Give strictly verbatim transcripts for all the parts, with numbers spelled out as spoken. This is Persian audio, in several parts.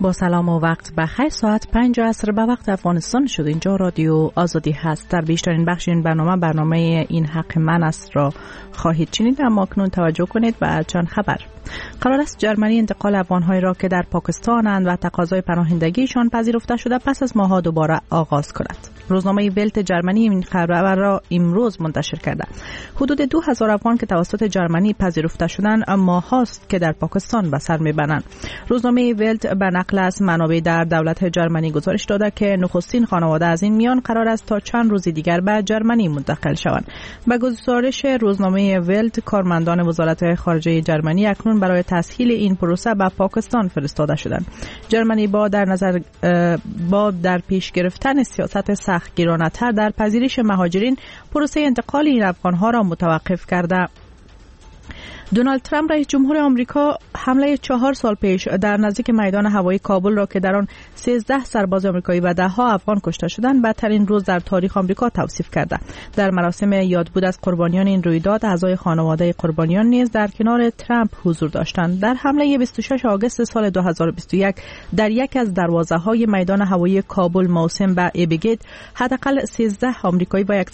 با سلام و وقت بخیر. ساعت پنج عصر به وقت افغانستان شد. اینجا رادیو آزادی هست. در بیشترین بخش این برنامه برنامه این حق من است را خواهید شنید، اما اکنون توجه کنید به چند خبر. قرار است جرمنی انتقال افغان‌هایی را که در پاکستان‌اند و تقاضای پناهندگیشان پذیرفته شده پس از ماه‌ها دوباره آغاز کند. روزنامه ولت جرمنی این خبر را امروز منتشر کرده. حدود دو هزار افغان که توسط جرمنی پذیرفته شدند اما هاست که در پاکستان به سر می‌برند. روزنامه ولت به نقل از منابع در دولت جرمنی گزارش داده که نخستین خانواده از این میان قرار است تا چند روز دیگر به جرمنی منتقل شوند. به گزارش روزنامه ولت، کارمندان وزارت خارجه جرمنی اکنون برای تسهیل این پروسه به پاکستان فرستاده شدند. جرمنی با در نظر با در پیش گرفتن سیاست سختگیرانه‌تر در پذیرش مهاجرین پروسه انتقال این افغان‌ها را متوقف کرده. دونالد ترامپ رئیس جمهور آمریکا حمله چهار سال پیش در نزدیک میدان هوایی کابل را که در آن سیزده سرباز آمریکایی و ده ها افغان کشته شدند بدترین روز در تاریخ آمریکا توصیف کرده. در مراسم یادبود از قربانیان این رویداد اعضای خانواده قربانیان نیز در کنار ترامپ حضور داشتند. در حمله بیست و شش آگوست سال دو هزار و بیست و یک در یک از دروازه‌های میدان هوایی کابل موسوم به ایبگید حداقل سیزده آمریکایی و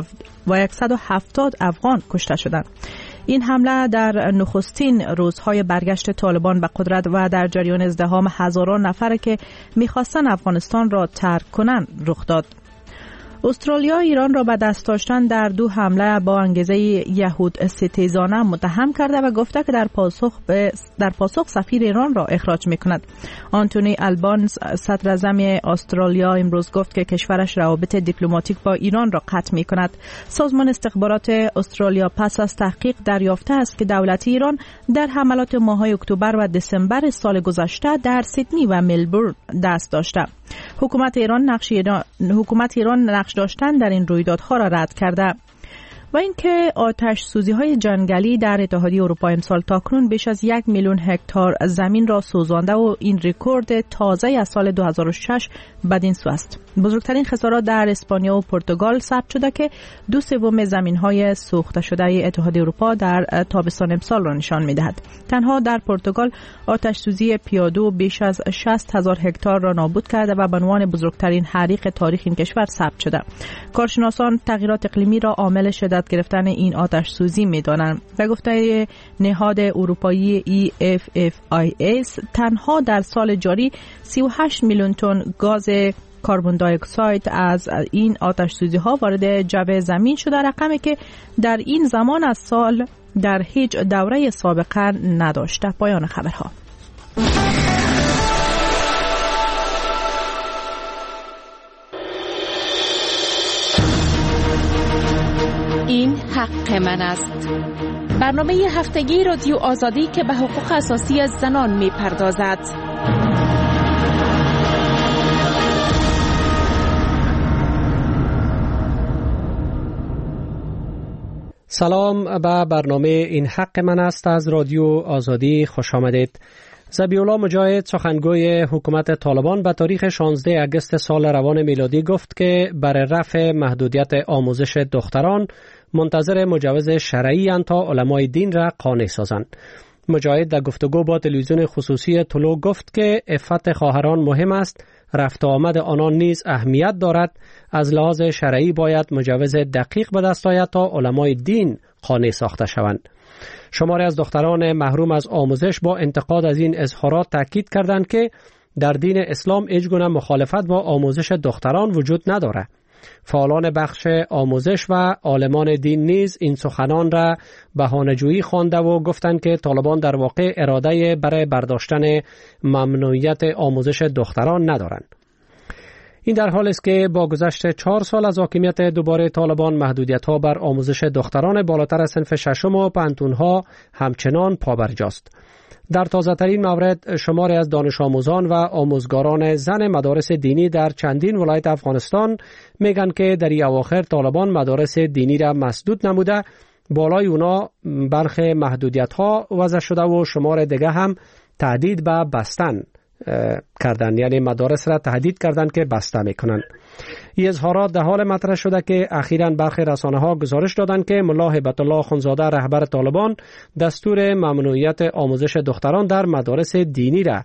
صد و هفتاد افغان کشته شدند. این حمله در نخستین روزهای برگشت طالبان به قدرت و در جریان ازدحام هزاران نفر که می‌خواستند افغانستان را ترک کنند رخ داد. استرالیا ایران را به دست داشتن در دو حمله با انگیزه یهود ستیزانه متهم کرده و گفته که در پاسخ به در پاسخ سفیر ایران را اخراج می‌کند. آنتونی آلبانز صدر اعظم استرالیا امروز گفت که کشورش روابط دیپلماتیک با ایران را قطع می‌کند. سازمان استخبارات استرالیا پس از تحقیق دریافته است که دولت ایران در حملات ماه‌های اکتبر و دسامبر سال گذشته در سیدنی و ملبورن دست داشته. حکومت ایران نقش ایران حکومت ایران نقش داشتن در این رویدادها را رد کرده. و اینکه آتش سوزی های جنگلی در اتحادیه اروپا امسال تاکنون بیش از یک میلیون هکتار زمین را سوزانده و این رکورد تازه از سال دو هزار و شش بدین سو است. بزرگترین خسارات در اسپانیا و پرتغال ثبت شده که دو سوم زمین های سوخته شده اتحادیه اروپا در تابستان امسال را نشان می‌دهد. تنها در پرتغال آتش سوزی پیاده بیش از شصت هزار هکتار را نابود کرده و به عنوان بزرگترین حریق تاریخ این کشور ثبت شده. کارشناسان تغییرات اقلیمی را عامل شدت گرفتن این آتش سوزی می‌دانند و گفته نهاد اروپایی ای اف اف آی اس تنها در سال جاری سی و هشت میلیون تن گاز کربن دی اکساید از این آتش سوزی ها وارد جو زمین شده، رقمی که در این زمان از سال در هیچ دوره سابقه نداشته. پایان خبرها. این حق من است. برنامه هفتگی رادیو آزادی که به حقوق اساسی زنان می پردازد. سلام، به برنامه این حق من است از رادیو آزادی خوش آمدید. ذبیح‌الله مجاهد سخنگوی حکومت طالبان به تاریخ شانزده آگوست سال روان میلادی گفت که برای رفع محدودیت آموزش دختران منتظر مجوز شرعی اند تا علمای دین را قانع سازند. مجاهد در گفتگو با تلویزیون خصوصی طلوع گفت که عفت خواهران مهم است، رفت و آمد آنان نیز اهمیت دارد. از لحاظ شرعی باید مجوز دقیق به دست آید تا علمای دین قانع ساخته شوند. شماری از دختران محروم از آموزش با انتقاد از این اظهارات تاکید کردند که در دین اسلام هیچ گونه مخالفت با آموزش دختران وجود ندارد. فعالان بخش آموزش و عالمان دین نیز این سخنان را بهانه‌جویی خوانده و گفتند که طالبان در واقع اراده برای برداشتن ممنوعیت آموزش دختران ندارند. این در حالی است که با گذشت چهار سال از حاکمیت دوباره طالبان محدودیت‌ها بر آموزش دختران بالاتر از صنف ششم و پانتون‌ها همچنان پابرجاست. در تازه‌ترین مورد شماری از دانش آموزان و آموزگاران زن مدارس دینی در چندین ولایت افغانستان میگن که در این اواخر طالبان مدارس دینی را مسدود نموده، بالای اونا برخی محدودیت‌ها وضع شده و شمار دیگه هم تهدید به بستن کردن، یعنی مدارس را تهدید کردن که بسته میکنن. این اظهارات در حال مطرح شده که اخیراً برخی رسانه‌ها گزارش دادند که ملا هیبت الله خونزاده رهبر طالبان دستور ممنوعیت آموزش دختران در مدارس دینی را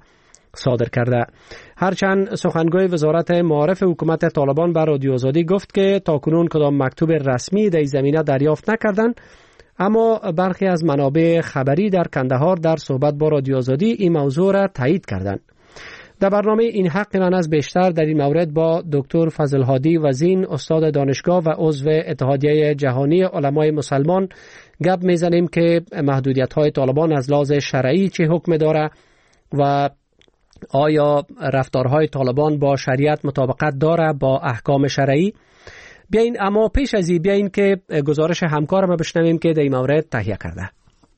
صادر کرده. هرچند سخنگوی وزارت معارف حکومت طالبان به رادیو آزادی گفت که تاکنون کدام مکتوب رسمی در این زمینه دریافت نکردند، اما برخی از منابع خبری در کندهار در صحبت با رادیو آزادی این موضوع را تایید کردند. در برنامه این حق من از بیشتر در این مورد با دکتر فضل هادی وزین، استاد دانشگاه و عضو اتحادیه جهانی علمای مسلمان گپ میزنیم که محدودیت‌های طالبان از لحاظ شرعی چه حکم داره و آیا رفتارهای طالبان با شریعت مطابقت داره با احکام شرعی. بیاین اما پیش از این بیاین که گزارش همکارم بشنویم که در این مورد تهیه کرده.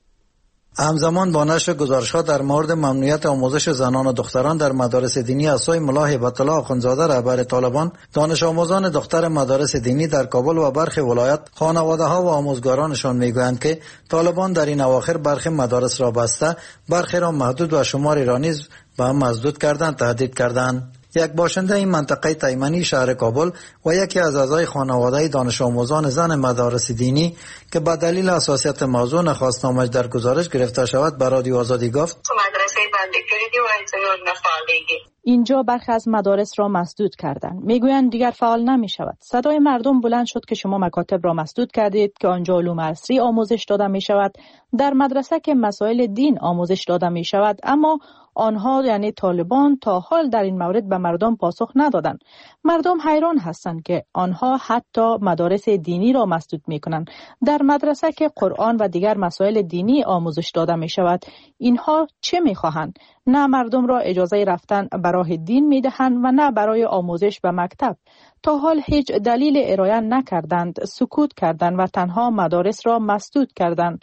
همزمان با نشر گزارش‌ها در مورد ممنوعیت آموزش زنان و دختران در مدارس دینی از سوی ملا هیبت الله آخوندزاده رهبر طالبان، دانش آموزان دختر مدارس دینی در کابل و برخی ولایت، خانواده‌ها و آموزگارانشان میگویند که طالبان در این اواخر برخی مدارس را بسته، برخی را محدود و شماری را نیز به هم مسدود کردند، تهدید کردند. یک باشنده این منطقه تایمنی شهر کابل و یکی از اعضای خانواده دانش آموزان زن مدارس دینی که به دلیل حساسیت موضوع نخواست نامش در گزارش گرفته شود به رادیو آزادی گفت: مدرسه بنده کردی و اعتماد نفعالیگی. اینجا برخی از مدارس را مسدود کردند. میگویند دیگر فعال نمی شود. صدای مردم بلند شد که شما مکاتب را مسدود کردید که آنجا علوم عصری آموزش داده می شود، در مدرسه که مسائل دین آموزش داده می شود، اما آنها یعنی طالبان تا حال در این مورد به مردم پاسخ ندادند. مردم حیران هستند که آنها حتی مدارس دینی را مسدود می کنند. در مدرسه که قرآن و دیگر مسائل دینی آموزش داده می شود، اینها چه می خواهند؟ نه مردم را اجازه رفتن به راه دین می دهند و نه برای آموزش به مکتب. تا حال هیچ دلیل ارائه نکردند، سکوت کردند و تنها مدارس را مسدود کردند.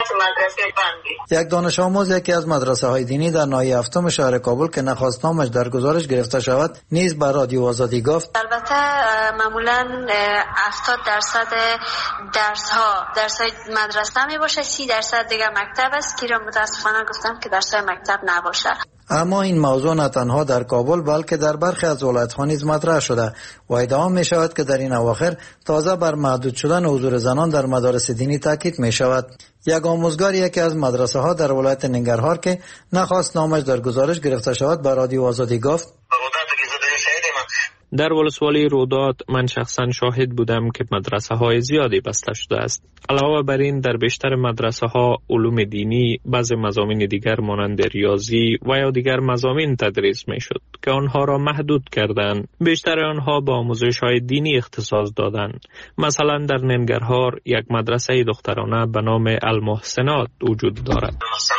یک دانش آموز یکی از مدرسه های دینی در ناحیه هفتم شهر کابل که نخواست نامش در گزارش گرفته شود نیز به رادیو آزادی گفت: البته معمولا هفتاد درصد درس ها درس های مدرسه می باشه، سی درصد دیگه مکتب است که را متاسفانه گفتم که درس های مکتب نباشه. اما این موضوع نه تنها در کابل بلکه در برخی از ولایت‌ها نیز مطرح شده و ادعا می شود که در این اواخر تازه بر محدود شدن حضور زنان در مدارس دینی تاکید می شود. یک آموزگار یکی از مدرسه ها در ولایت ننگرهار که نخواست نامش در گزارش گرفته شود به رادیو آزادی گفت: در ولسوالی رودات من شخصا شاهد بودم که مدرسه های زیادی بسته شده است. علاوه بر این در بیشتر مدرسه ها علوم دینی، بعض مضامین دیگر مانند ریاضی و یا دیگر مضامین تدریس می شد که آنها را محدود کردند. بیشتر آنها با آموزش های دینی اختصاص دادند. مثلا در ننگرهار یک مدرسه دخترانه به نام المحسنات وجود دارد.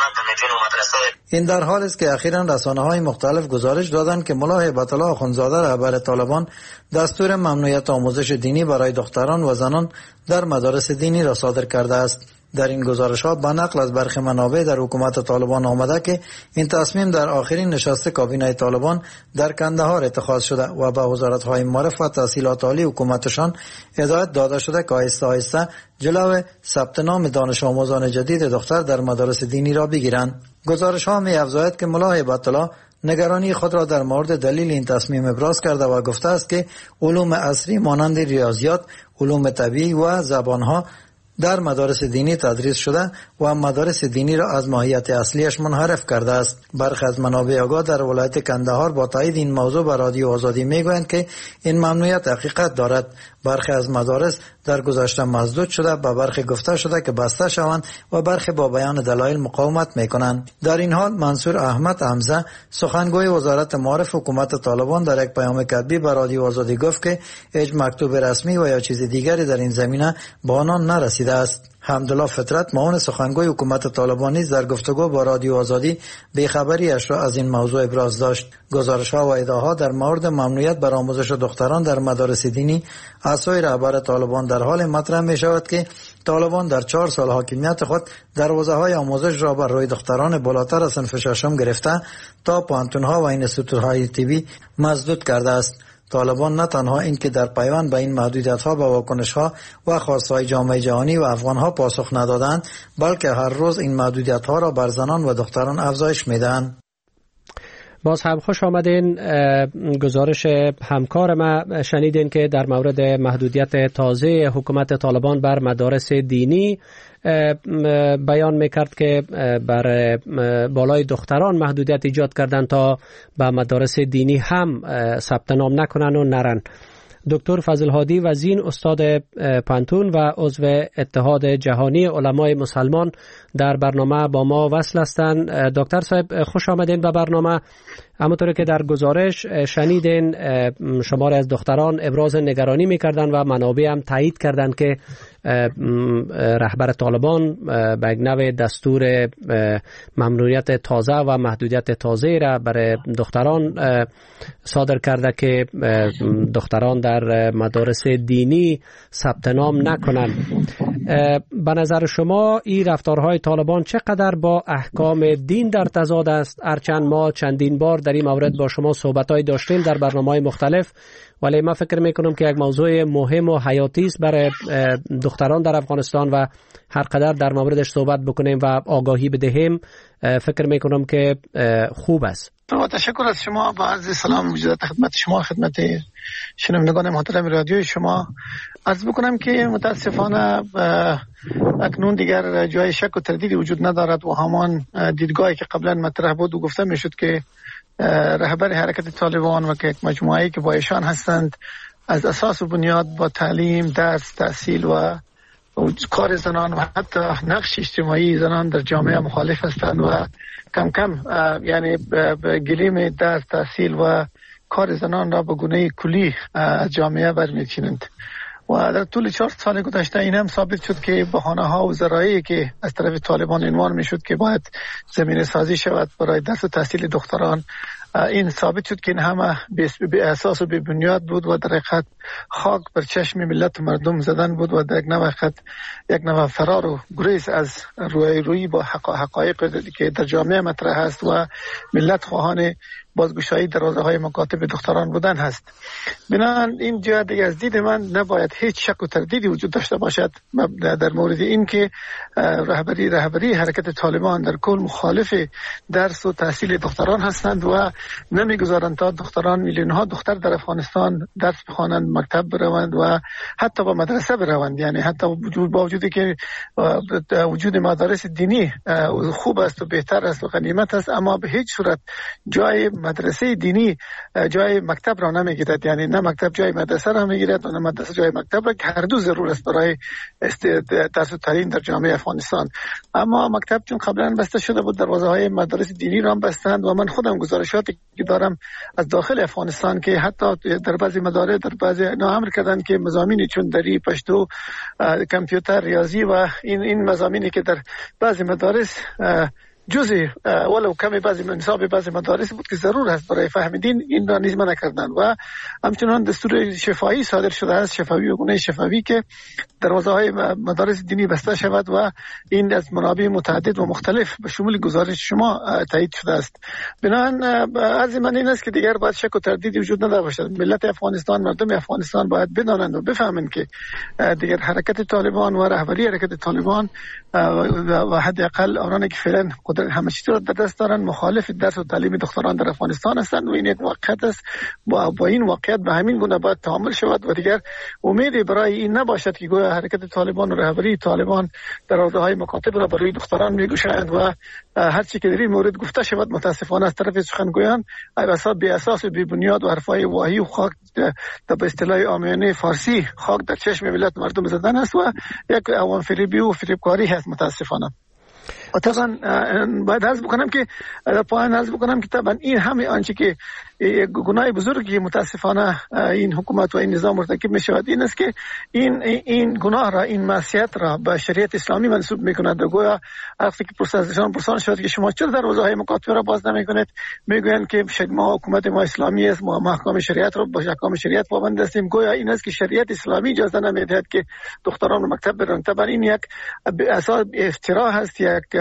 این در حال است که اخیراً رسانه‌های مختلف گزارش دادند که ملا هیبت الله آخوندزاده رهبر طالبان دستور ممنوعیت آموزش دینی برای دختران و زنان در مدارس دینی را صادر کرده است. در این گزارش‌ها به نقل از برخی منابع در حکومت طالبان آمده که این تصمیم در آخرین نشست کابینه طالبان در کندهار اتخاذ شده و به وزارت‌های معارف و تحصیلات عالی حکومتشان هدایت داده شده که آهسته آهسته جلو ثبت نام دانش آموزان جدید دختر در مدارس دینی را بگیرند. گزارش‌ها می‌افزاید که ملا هیبت الله نگرانی خود را در مورد دلیل این تصمیم ابراز کرده و گفته است که علوم عصری مانند ریاضیات، علوم طبیعی و زبان‌ها در مدارس دینی تدریس شده و مدارس دینی را از ماهیت اصلیش منحرف کرده است. برخی از منابع آگاه در ولایت کندهار با تایید این موضوع به رادیو آزادی میگویند که این ممنوعیت حقیقت دارد. برخی از مدارس در گذشته مسدود شده، به برخی گفته شده که بسته شوند و برخی با بیان دلایل مقاومت میکنند. در این حال منصور احمد حمزه سخنگوی وزارت معارف حکومت طالبان در یک پیام کتبی به رادیو آزادی گفت که هیچ مکتوب رسمی و یا چیز دیگری در این زمینه به آنان نرسیده است. حمدالله فطرت معاون سخنگوی حکومت طالبان نیز در گفتگو با رادیو آزادی بی‌خبری‌اش را از این موضوع ابراز داشت. گزارش‌ها و ادعاها در مورد ممنوعیت بر آموزش دختران در مدارس دینی از سوی رهبر طالبان در حال مطرح می‌شود که طالبان در چهار سال حاکمیت خود دروازه‌های آموزش را بر روی دختران بالاتر از صنف ششم گرفته تا پانتون‌ها و اینستیتوت‌های طبی مسدود کرده است. طالبان نه تنها این که در پیوند به این محدودیت‌ها به واکنش‌ها و خواست‌های جامعه جهانی و افغان‌ها پاسخ ندادند، بلکه هر روز این محدودیت‌ها را بر زنان و دختران افزایش می‌دهند. باز هم خوش آمدین. گزارش همکار ما شنیدین که در مورد محدودیت تازه حکومت طالبان بر مدارس دینی بیان میکرد که بر بالای دختران محدودیت ایجاد کردن تا به مدارس دینی هم ثبت نام نکنن و نرن. دکتر فضل هادی وزین، استاد پانتون و عضو اتحاد جهانی علمای مسلمان در برنامه با ما وصل هستند. دکتر صاحب خوش آمدین به برنامه. همونطور که در گزارش شنیدین شماری از دختران ابراز نگرانی میکردن و منابع هم تایید کردند که رهبر طالبان به یک نوع دستور ممنوعیت تازه و محدودیت تازه را برای دختران صادر کرده که دختران در مدارس دینی ثبت نام نکنند. به نظر شما این رفتارهای طالبان چقدر با احکام دین در تضاد است؟ هرچند ما چندین بار در این مورد با شما صحبت‌های داشتیم در برنامه‌های مختلف، ولی من فکر میکنم که یک موضوع مهم و حیاتی است برای دختران در افغانستان و هر قدر در موردش صحبت بکنیم و آگاهی بدهیم فکر میکنم که خوب است. تشکر از شما. با عرض سلام وجود خدمت شما، خدمت شنوندگان محترم رادیوی شما. عرض بکنم که متاسفانه اکنون دیگر جای شک و تردیدی وجود ندارد و همان دیدگاهی که قبلا مطرح بود و گفته میشد که رهبر حرکت طالبان و که یک مجموعه‌ای که با ایشان هستند از اساس و بنیاد با تعلیم، درس، تحصیل و کار زنان و حتی نقش اجتماعی زنان در جامعه مخالف هستند و کم کم یعنی گلیم درس، تحصیل و کار زنان را به گونه کلی از جامعه برمی‌چینند. و در طول چهار سال گذشته این هم ثابت شد که بهانه‌ها و ذرایعی که از طرف طالبان عنوان می‌شد که باید زمینه سازی شود برای درس و تحصیل دختران، این ثابت شد که این همه به اساس و به بنیاد بود و در حقیقت خاک بر چشم ملت و مردم زدن بود و در یک نوع یک نوع فرار و گریز از روی روی با حقایق که در جامعه مطرح است و ملت خواهان بازگشایی دروازه های مکاتب دختران بودن هست. بنابراین این جهت دیگه از دید من نباید هیچ شک و تردیدی وجود داشته باشد در مورد این که رهبری رهبری حرکت طالبان در کل مخالف درس و تحصیل دختران هستند و نمیگذارند تا دختران، میلیون ها دختر در افغانستان درس بخوانند، مکتب بروند و حتی با مدرسه بروند. یعنی حتی با وجودی که وجود مدارس دینی خوب است و بهتر است و غنیمت است، اما به هیچ صورت جای مدرسه دینی جای مکتب را نمیگیرد. یعنی نه مکتب جای مدرسه را میگیرد و نه مدرسه جای مکتب را، که هر دو ضرور است برای درس و تعلیم در جامعه افغانستان. اما مکتب چون قبلا بسته شده بود، دروازه های مدارس دینی را هم بستند و من خودم گزارشاتی که دارم از داخل افغانستان که حتی در بعضی مدارس در بعضی نامر کردن که مضامینی چون دری، پشتو، کامپیوتر، ریاضی و این این مضامینی که در بعضی مدارس جزئی ولو کمی بعضی نصاب بعضی مدارس بود که ضرور است برای فهمیدن، این را نیز منع کردن و همچنان دستور شفاهی صادر شده است، شفاهی و گونه شفاهی که دروازه های مدارس دینی بسته شود و این از منابع متعدد و مختلف به شمول گزارش شما تایید شده است. بنابراین عرض من این است که دیگر باید شک و تردیدی وجود نداشته باشد. ملت افغانستان، مردم افغانستان باید بدانند و بفهمند که دیگر حرکت طالبان و رهبری حرکت طالبان و حداقل آنانی که فعلا قدرت همه چیز را در دست دارند مخالف درس و تعلیم دختران در افغانستان هستند و این یک واقعیت است. با, با این واقعیت به همین گونه باید تعامل شود و دیگر امیدی برای این نباشد که گویا حرکت طالبان و رهبری طالبان دروازه‌های مکاتب را برای دختران میگشایند و هر چی که در این مورد گفته شود متاسفانه از طرف سخنگویان بی اساس و بی بنیاد و حرفای واهی و خاک در به اصطلاح عامیانه فارسی خاک در چشم ملت مردم زدن است و یک عوام فریبی و فریبکاری هست متاسفانه. و طبعا باید عرض بکنم که در پایان عرض بکنم که طبعا این همه آنچه که گناه بزرگی متاسفانه این حکومت و این نظام مرتکب می شود این است که این این گناه را، این معصیت را به شریعت اسلامی منسوب می کند. گویا وقتی که پرسشان پرسان شد که شما چرا دروازه‌های مکاتب را باز نمی کنید، میگویند که ما حکومت ما اسلامی است، ما احکام شریعت را با احکام شریعت پابند هستیم. گویا این است که شریعت اسلامی اجازه نمیدهد که دختران مکتب برند. طبعا این یک اساس افترا هست، یک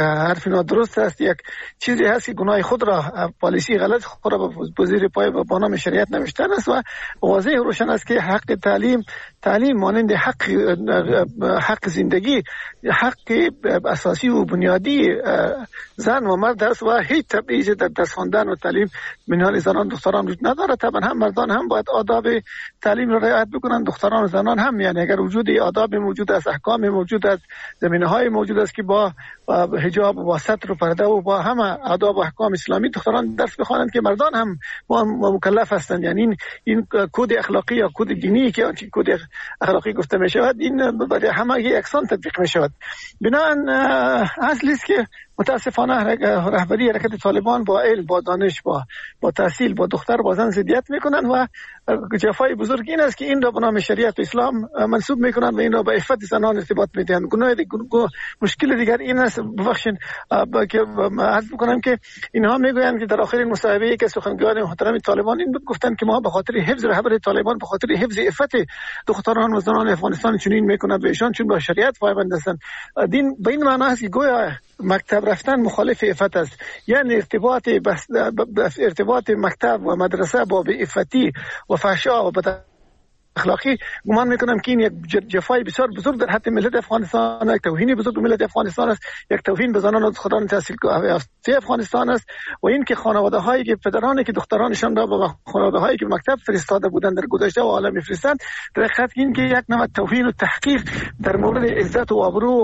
حرف نادرست است، یک چیزی هست که گناه خود را، پالیسی غلط خود را به زیر پای با نام شریعت نوشتن است و واضح روشن است که حق تعلیم تعلیم مانند حق حق زندگی، حق اساسی و بنیادی زن و مرد است و هیچ تبعیضی در درس خواندن و تعلیم میان زنان دختران وجود ندارد. طبعا هم مردان هم باید آداب تعلیم را رعایت بکنند، دختران و زنان هم. یعنی اگر وجود آداب موجود است، احکام موجود است، زمینه‌های موجود است که با حجاب و با ستر و پرده و با همه آداب و احکام اسلامی دختران درس بخوانند که مردان هم مکلف هستند. یعنی این این کد اخلاقی یا کد دینی که کد اخلاقی گفته می شود، این برای همه یکسان تطبیق می شود. بنابراین اصلی است که متاسفانه رهبری حرکت طالبان با علم، با دانش، با با تحصیل، با دختر، با زن ضدیت میکنن و جفای بزرگ این است که این را به نام شریعت و اسلام منسوب میکنن و این را به عفت زنان ارتباط میدن. گناه مشکل دیگر این است، ببخشید که عرض میکنم که اینها میگویند که در آخرین مصاحبه‌ای که سخنگویان محترم طالبان این گفتن که ما به خاطر حفظ رهبری طالبان، به خاطر حفظ عفت دختران و زنان افغانستان چنین میکنند و ایشان چون با شریعت پایبند هستند. دین به این معنی است که گویا مکتب رفتن مخالف عفت است. یعنی ارتباط بس ارتباط مکتب و مدرسه با عفتی و فحشا و بد اخلاقی، گمان میکنم که این یک جفای بسیار بزرگ در حد ملت افغانستان، یک توهین بزرگ به ملت افغانستان است، یک توهین به زنان و دختران تحصیل یافته افغانستان است و این که خانواده هایی که پدرانی که دخترانشان را به خانواده هایی که مکتب فرستاده بودند در گذشته و حالا میفرستند، در حقیقت این که یک نوع توهین و تحقیر در مورد عزت و آبرو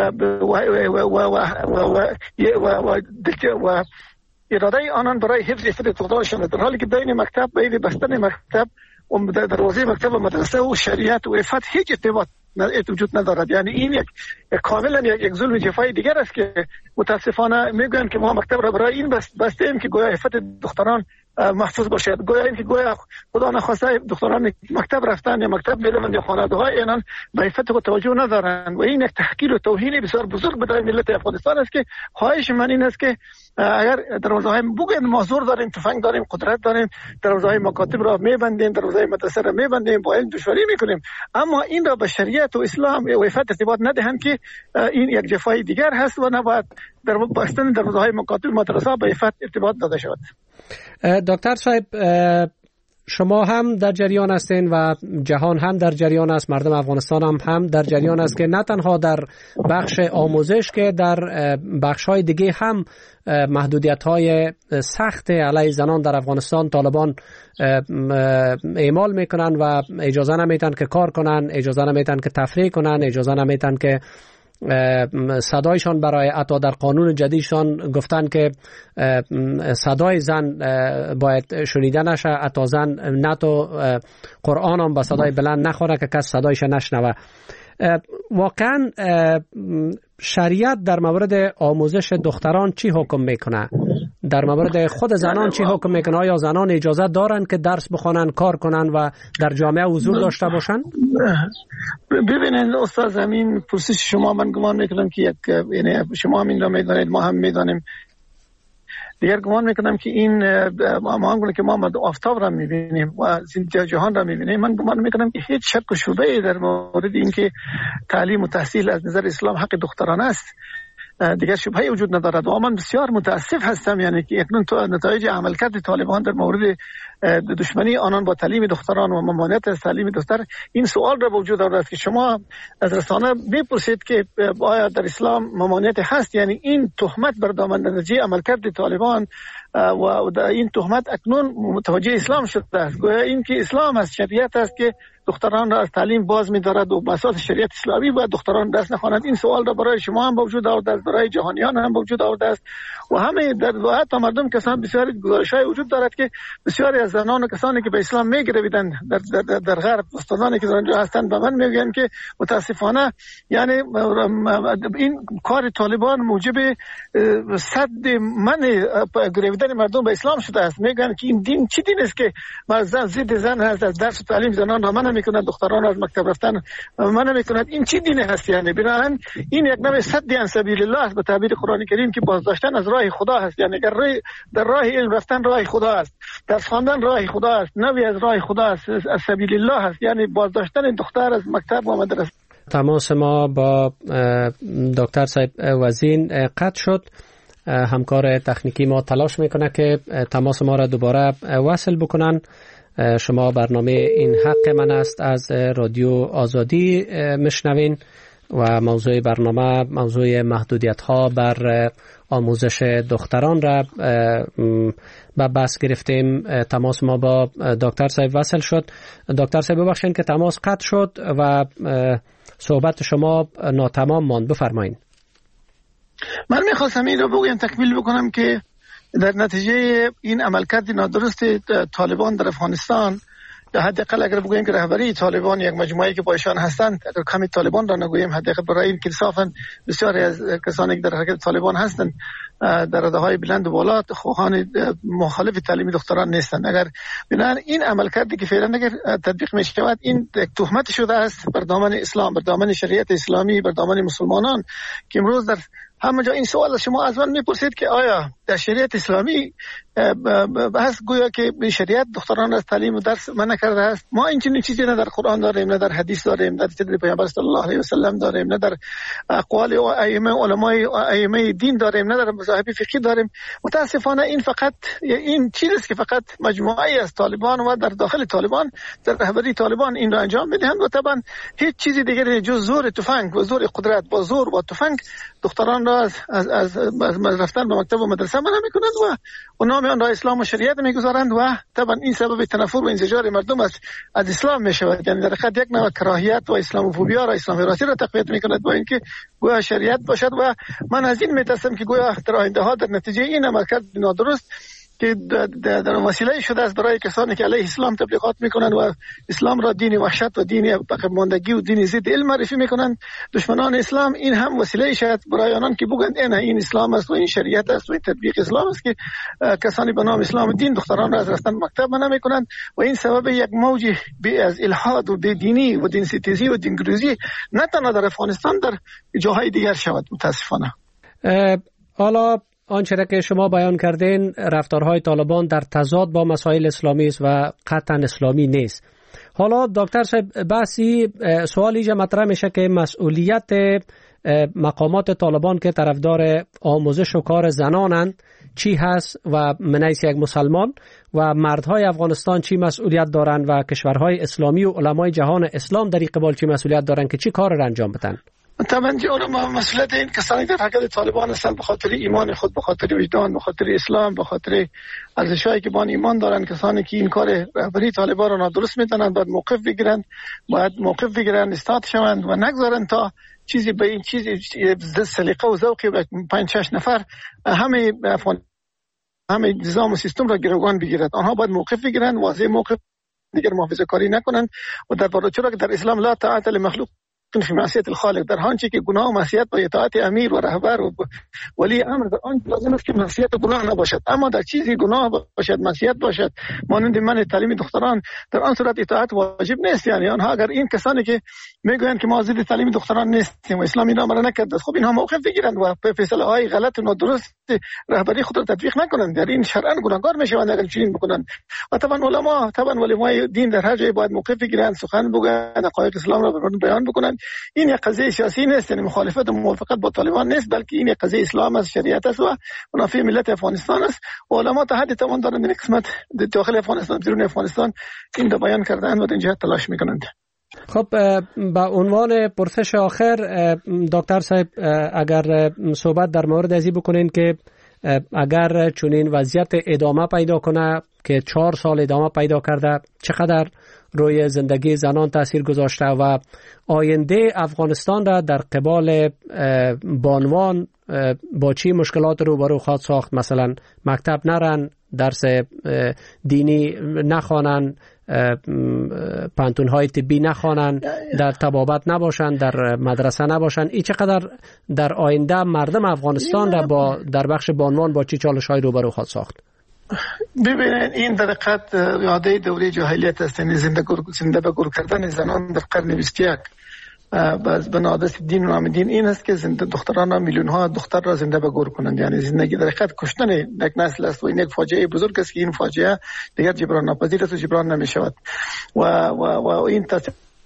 و اراده آنان برای حفظ عفت دخترانشان، در حالی که بین مکتب، بین بستن مکتب و دروازه مکتب و مدرسه و شریعت و عفت هیچ ارتباط وجود ندارد. یعنی این یک کاملا یک, یک ظلم جفای دیگر است که متاسفانه میگویند که ما مکتب را برای این بسته ایم که گویا عفت دختران محفوظ باشد، گویا این که گویا خدا نخواسته دختران مکتب رفتن یا مکتب میروند یا خانواده‌های اینان به عفت خود توجه ندارند و این یک تحقیر و توهین بسیار بزرگ برای ملت افغانستان است که خواهش من این است که اگر دروازه‌های بگویند ما زور داریم، تفنگ داریم، قدرت داریم، دروازه‌های مکاتب را میبندیم، دروازه‌های مدرسه را میبندیم، با علم دشواری میکنیم، اما این را به شریعت و اسلام و عفت ارتباط ندهند که این یک جفای دیگر هست و نباید در بستن دروازه‌های مکاتب مدرسه به عفت ارتباط داده شود. دکتر صاحب، شما هم در جریان هستین و جهان هم در جریان است، مردم افغانستان هم هم در جریان است که نه تنها در بخش آموزش که در بخش‌های دیگه هم محدودیت‌های سخت علیه زنان در افغانستان طالبان اعمال میکنن و اجازه نمیدن که کار کنن، اجازه نمیدن که تفریح کنن، اجازه نمیدن که صدایشان برای عطا در قانون جدیدشان گفتن که صدای زن باید شنیده نشه، عطا زن نه تو قرآن هم با صدای بلند نخوره که کس صدایش نشنوه. واقعا شریعت در مورد آموزش دختران چی حکم میکنه؟ در مورد خود زنان چی حکم میکنه؟ آیا زنان اجازه دارن که درس بخونن، کار کنن و در جامعه حضور داشته باشن؟ ببینید استاد زمین، پرسش شما من گمان میکنم که یک، یعنی شما هم این را میدانید، ما هم میدانیم، دیگر گمان میکنم که این ما هم که ما آفتاب را میبینیم و جهان را میبینیم، من گمان میکنم که هیچ شک و شبهه در مورد این که تعلیم و تحصیل از نظر اسلام حق دختران است دیگر شبهه وجود ندارد و من بسیار متاسف هستم یعنی که اکنون تو نتایج عملکرد طالبان در مورد دشمنی آنان با تعلیم دختران و ممانعت از تعلیم دختر این سوال را وجود دارد که شما از رسانه بپرسید که آیا در اسلام ممانعت هست، یعنی این تهمت بر دامن نتیجه عملکرد طالبان و این تهمت اکنون متوجه اسلام شده است، گویا این که اسلام است، شریعت است که دختران را از تعلیم باز می‌دارد و بساط شریعت اسلامی باید دختران درس نخوانند. این سوال را برای شما هم وجود آورده است، برای جهانیان هم وجود آورده است و همه در حتی مردم کسان بسیار گزارش‌های وجود دارد که بسیاری از زنان و کسانی که به اسلام می‌گرویدند در, در, در غرب، استادانی که در آنجا هستند به من میگویند که متاسفانه یعنی این کار طالبان موجب صد منع گرویدن مردم به اسلام شده است. میگن که این دین چی دین است که زن ضد زن هست، از درس و تعلیم زنان را منع میکنند، دختران از مکتب رفتن منع میکنند، این چی دین هست؟ یعنی بنابراین این یک نوع صد عن سبیل الله است به تعبیر قرآن کریم که بازداشتن از راه خدا است. یعنی در راه در راه علم رفتن راه خدا است، درس خواندن راه خدا است، نوی از راه خدا است، از سبیل الله است، یعنی بازداشتن دختر از مکتب و مدرسه تماس ما با دکتر صاحب وزین قطع شد. همکار تکنیکی ما تلاش میکنه که تماس ما را دوباره وصل بکنن. شما برنامه این حق من است از رادیو آزادی مشنوین و موضوع برنامه موضوع محدودیت ها بر آموزش دختران را به بحث گرفتیم. تماس ما با دکتر صاحب وصل شد. دکتر صاحب ببخشید که تماس قطع شد و صحبت شما ناتمام ماند. بفرمایید. من میخواستم این رو بگویم، تکمیل بکنم که در نتیجه این عملکرد نادرست طالبان در افغانستان، در حداقل اگر بگوییم که رهبری طالبان یک مجموعه که با ایشان هستند، اگر کمی طالبان را نگوییم، حداقل برای این که انصافا بسیاری از کسانی که در حرکت طالبان هستند در رده‌های بلند و بالا خواهان مخالف تعلیم دختران نیستند. اگر بنابراین این عملکردی که فعلا اگر تطبیق می شود، این تهمت شده است بر دامن اسلام، بر دامن شریعت اسلامی، بر دامن مسلمانان، که امروز در همه جا این سوال شما از من میپرسید که آیا در شریعت اسلامی بحث گویا که شریعت دختران از تعلیم و درس منع کرده است؟ ما این چنین چیزی نه در قرآن داریم، نه در حدیث داریم، نه در پیامبر صلی الله علیه و سلم داریم، نه در اقوال ائمه علمای ائمه دین داریم، نه در مذاهب فقهی داریم. متاسفانه این فقط این چیزی است که فقط مجموعه از طالبان و در داخل طالبان، در رهبری طالبان این را انجام میدهند و طبعا هیچ چیزی دیگری جز زور تفنگ و زور قدرت با زور و تفنگ دختران را از از از, از رفتن به مکتب و مدرسه منع میکنند و اونا آن را اسلام و شریعت میگذارند و طبعا این سبب تنفر و انزجار مردم از از اسلام میشود. یعنی در حقیقت یک نوع کراهیت و اسلاموفوبیا را اسلام راسی را تقویت میکند با اینکه گویا شریعت باشد. و من از این میترسم که گویا در آینده ها در نتیجه این عملکرد نادرست که در وسیله شده است برای کسانی که علیه اسلام تبلیغات میکنند و اسلام را دین وحشت و دین عقب ماندگی و دین ضد علم معرفی میکنند، دشمنان اسلام این هم وسیله شد برای آنان که بگویند این این اسلام است و این شریعت است و این تطبیق اسلام است که کسانی به نام اسلام دین دختران را از رفتن مکتب منع میکنند و این سبب یک موج از الحاد و بی‌دینی و دین ستیزی و دینگریزی نه تنها در افغانستان در جاهای دیگر شود. متاسفانه حالا آنچه را که شما بیان کردین رفتارهای طالبان در تضاد با مسائل اسلامی است و قطعا اسلامی نیست. حالا دکتر صاحب بحثی سوال اینجا مطرح میشه که مسئولیت مقامات طالبان که طرفدار آموزش و کار زنانند چی هست و من حیث یک مسلمان و مردهای افغانستان چی مسئولیت دارند و کشورهای اسلامی و علمای جهان اسلام در این قبال چی مسئولیت دارند که چی کار را انجام بدن؟ طبعا جورم مسئولیت این کسانی در حرکت طالبان هستند به خاطر ایمان خود، به خاطر وجدان، به خاطر اسلام، به خاطر ارزش‌هایی که با ایمان دارند، کسانی که این کار رهبری طالبان را نادرست می‌دانند باید موقف بگیرند، باید موقف بگیرند، استاد شوند و نگذارند تا چیزی به این چیزی سلیقه و ذوقی به پنج شش نفر همه افغان همه نظام و سیستم را گروگان بگیرد. آنها باید موقف بگیرند، واضح موقف، دیگر محافظه کاری نکنند و در واقع چرا که در اسلام لا طاعت لمخلوق فی معصیت الخالق، در آنچه که گناه و معصیت با اطاعت امیر و رهبر و ولی امر در آن لازم است که معصیت و گناه نباشد، اما در چیزی گناه باشد، معصیت باشد، مانند من تعلیم دختران، در آن صورت اطاعت واجب نیست. یعنی آنها اگر این کسانی که میگویند که ما ضد تعلیم دختران نیستیم و اسلام اینا امر نکرده، خب اینها موقف بگیرند و فیصله های غلط و نادرست رهبری خود را تطبیق نکنند. در این شرعاً گناهکار میشوند اگر چنین بکنند. و طبعا علما، طبعا علمای دین در هر جای باید موقف بگیرند، سخن بگویند، حقایق اسلام را بیان بکنند. این یک قضیه سیاسی نیست، یعنی مخالفت و موافقت با طالبان نیست، بلکه این یک قضیه اسلام است، شریعت است و منافع ملت افغانستان است. علما تا حد توان دارند این قسمت داخل افغانستان، بیرون افغانستان این را بیان کردند و در این جهت تلاش میکنند. خب با عنوان پرسش آخر دکتر صاحب اگر صحبت در مورد ازی بکنین که اگر چنین وضعیت ادامه پیدا کنه که چهار سال ادامه پیدا کرده چقدر روی زندگی زنان تاثیر گذاشته و آینده افغانستان را در قبال بانوان با چی مشکلات روبرو خواهد ساخت؟ مثلا مکتب نرن، درس دینی نخوانن، پانتون‌های طبی نخوانن، در طبابت نباشن، در مدرسه نباشن. این چقدر در آینده مردم افغانستان را با در بخش بانوان با چی چالش‌های روبرو خواهد ساخت؟ ببینید این در حقیقت یاده دوره جاهلیت است، یعنی زنده زنده به گور کردن زنان در قرن بیست و یک. باز بنادست دین و نام دین این است که زنده دختران میلیون ها دختر را زنده به گور کنند. یعنی زندگی در حقیقت کشتن یک نسل است و این یک فاجعه بزرگ است که این فاجعه دیگر جبران ناپذیر است و جبران نمی شود و و و این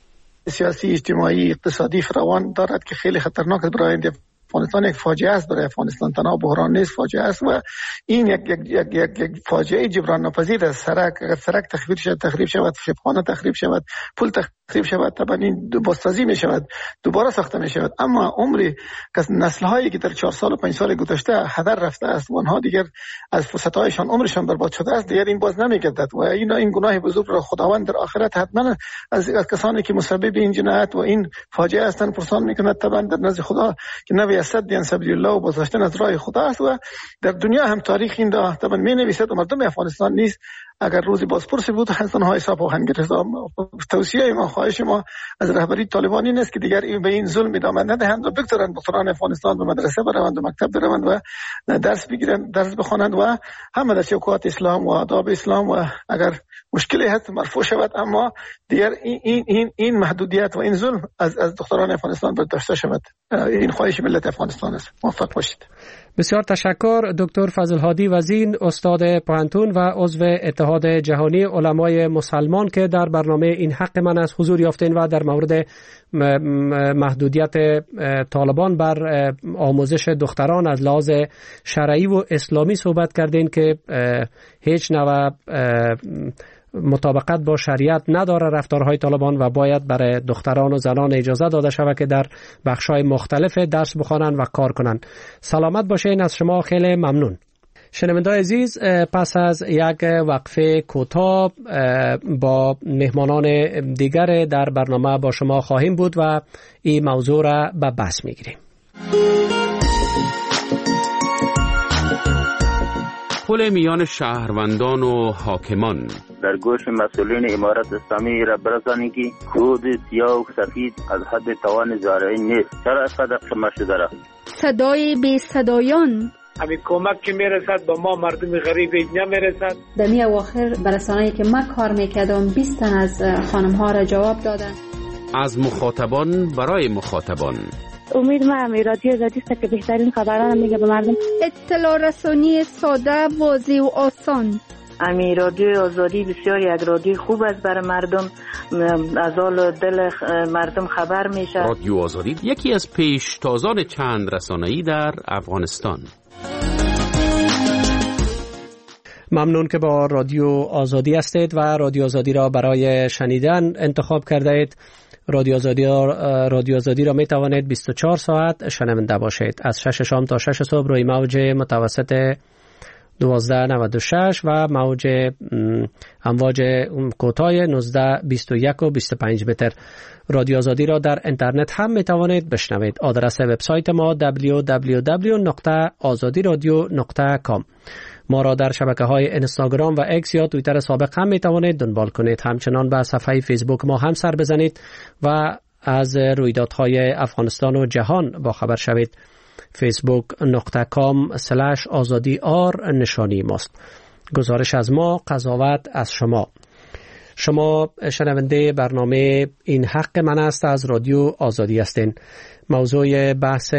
سیاسی، اجتماعی، اقتصادی فراوان دارد که خیلی خطرناک برای آینده افغانستان. یک فاجعه است برای افغانستان، تنها بحران نیست، فاجعه است و این یک یک یک یک, یک فاجعه جبران ناپذیر است. سرک اگر سرک تخریب شود تخریب شود شبخانه تخریب شود، پل تخریب شود، طبعا این بازسازی می شود، دوباره ساخته می شود، اما عمری نسل هایی که در چهار سال و پنج سال گذشته هدر رفته است و آنها دیگر از فرصت هایشان عمرشان برباد شده است، دیگر این باز نمیگردد و این این گناه بزرگ را خداوند در آخرت حتما از, از کسانی که مسبب این جنایت و این فاجعه هستند پرسان میکند. طبعا در نزد خدا که نوی صد یان سبیل الله و بازداشتن از راه خدا است و در دنیا هم تاریخ این دا طبعا می نویسد و مردم افغانستان نیست اگر روزی بازپرسی بود هستن حساب و هنگرز. توصیه ما، خواهش ما از رهبری طالبانی نیست که دیگر به این ظلم ادامه ندهند و بگذارند دختران افغانستان به مدرسه بروند و مکتب بروند و درس بگیرند، درس بخوانند و همه در شوکات اسلام و آداب اسلام و اگر مشکلی هست مرفوع شود، اما دیگر این این این, این محدودیت و این ظلم از از دختران افغانستان برداشته شود. این خواهش ملت افغانستان است. موفق باشید. بسیار تشکر دکتر فضل هادی وزین، استاد پوهنتون و عضو اتحاد جهانی علمای مسلمان که در برنامه این حق من از حضور یافتین و در مورد محدودیت طالبان بر آموزش دختران از لحاظ شرعی و اسلامی صحبت کردین که هیچ نوع مطابقت با شریعت نداره رفتارهای طالبان و باید برای دختران و زنان اجازه داده شود که در بخش‌های مختلف درس بخوانند و کار کنند. سلامت باشین، از شما خیلی ممنون. شنوندگان عزیز، پس از یک وقفه کوتاه با مهمانان دیگر در برنامه با شما خواهیم بود و این موضوع را به بحث میگیریم. پل میان شهروندان و حاکمان در گوش مسئولین امارت اسلامی را برسانید که کود سیاه و سفید از حد توان زارعی نیست. چرا اینقدر قمه شده را؟ صدای بی صدایان، همین کمک که میرسد با ما مردم غریب نمیرسد. در می اواخر برسانه‌ای که من کار میکردم بیست تن از خانم ها را جواب دادن. از مخاطبان برای مخاطبان. امید ما هم رادیو آزادی است که بهترین خبران میگه به مردم. اطلاع رسانی ساده، واضح و آسان. امی رادیو آزادی بسیار یک رادیو خوب است برای مردم، از حال دل مردم خبر میشه. رادیو آزادی یکی از پیشتازان چند رسانه‌ای در افغانستان. ممنون که با رادیو آزادی هستید و رادیو آزادی را برای شنیدن انتخاب کرده اید. رادیو آزادی را رادیو آزادی را می توانید بیست و چهار ساعت شنونده باشید، از شش شام تا شش صبح روی موج متوسط دوازده نود و شش و موج امواج کوتاه نوزده بیست و یک و بیست و پنج متر. رادیو آزادی را در اینترنت هم می توانید بشنوید. آدرس وبسایت ما دبلیو دبلیو دبلیو نقطه آزادی رادیو نقطه کام. ما را در شبکه‌های اینستاگرام و اکس یا توییتر سابق هم می توانید دنبال کنید. همچنان به صفحه فیسبوک ما هم سر بزنید و از رویدادهای افغانستان و جهان با خبر شوید. فیسبوک نقطه کام سلش آزادی آر نشانی ماست. گزارش از ما، قضاوت از شما. شما شنونده برنامه این حق من است از رادیو آزادی هستین. موضوع بحث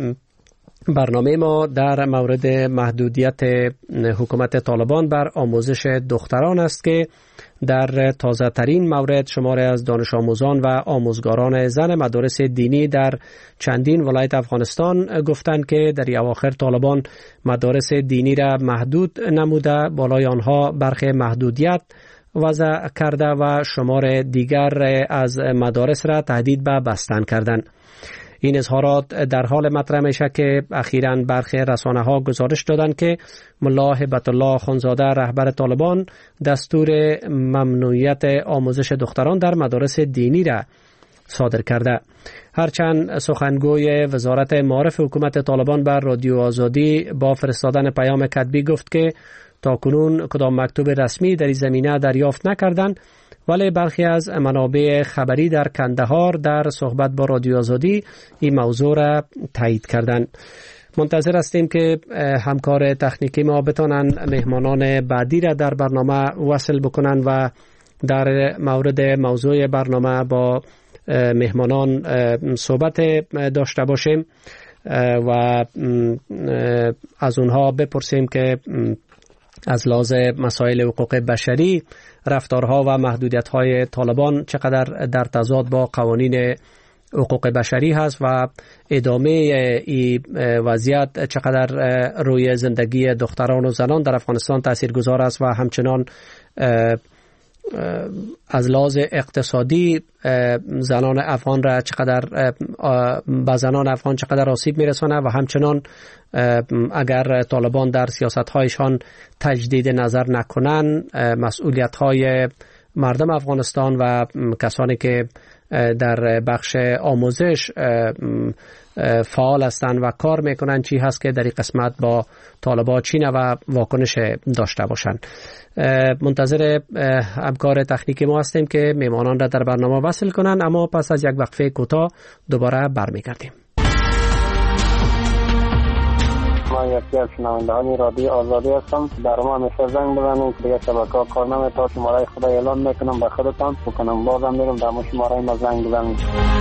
برنامه ما در مورد محدودیت حکومت طالبان بر آموزش دختران است که در تازه ترین مورد شماری از دانش آموزان و آموزگاران زن مدارس دینی در چندین ولایت افغانستان گفتند که در اواخر طالبان مدارس دینی را محدود نموده، بالای آنها برخی محدودیت وضع کرده و شمار دیگر از مدارس را تهدید به بستن کردند. این اظهارات در حال مطرح میشه که اخیراً برخی رسانه‌ها گزارش دادند که ملا هبت الله خانزاده رهبر طالبان دستور ممنوعیت آموزش دختران در مدارس دینی را صادر کرده. هرچند سخنگوی وزارت معارف حکومت طالبان بر رادیو آزادی با فرستادن پیام کتبی گفت که تاکنون کدام مکتوب رسمی در این زمینه دریافت نکردند، ولی برخی از منابع خبری در کندهار در صحبت با رادیو آزادی این موضوع را تایید کردند. منتظر هستیم که همکار تکنیکی ما بتونن مهمانان بعدی را در برنامه وصل بکنن و در مورد موضوع برنامه با مهمانان صحبت داشته باشیم و از اونها بپرسیم که از لحاظ مسائل حقوق بشری رفتارها و محدودیت‌های طالبان چقدر در تضاد با قوانین حقوق بشری هست و ادامه این وضعیت چقدر روی زندگی دختران و زنان در افغانستان تاثیرگذار است و همچنان از لحاظ اقتصادی زنان افغان را چقدر به زنان افغان چقدر آسیب میرسانه و همچنان اگر طالبان در سیاست‌هایشان تجدید نظر نکنن مسئولیت‌های مردم افغانستان و کسانی که در بخش آموزش فعال هستند و کار میکنن چی هست که در این قسمت با طالبان چین و واکنش داشته باشند. منتظر همکار تکنیکی ما هستیم که میمانان را در برنامه وصل کنن، اما پس از یک وقفه کوتاه دوباره برمیگردیم. من یکی از شنوندگان رادیو آزادی هستم. در ما همیشه زنگ بزنید دیگه شبکه‌ها کار نمی‌کنه. شماره خدا اعلام میکنم به خودتان بکنم بازم میرم در شماره ما زنگ بزنید.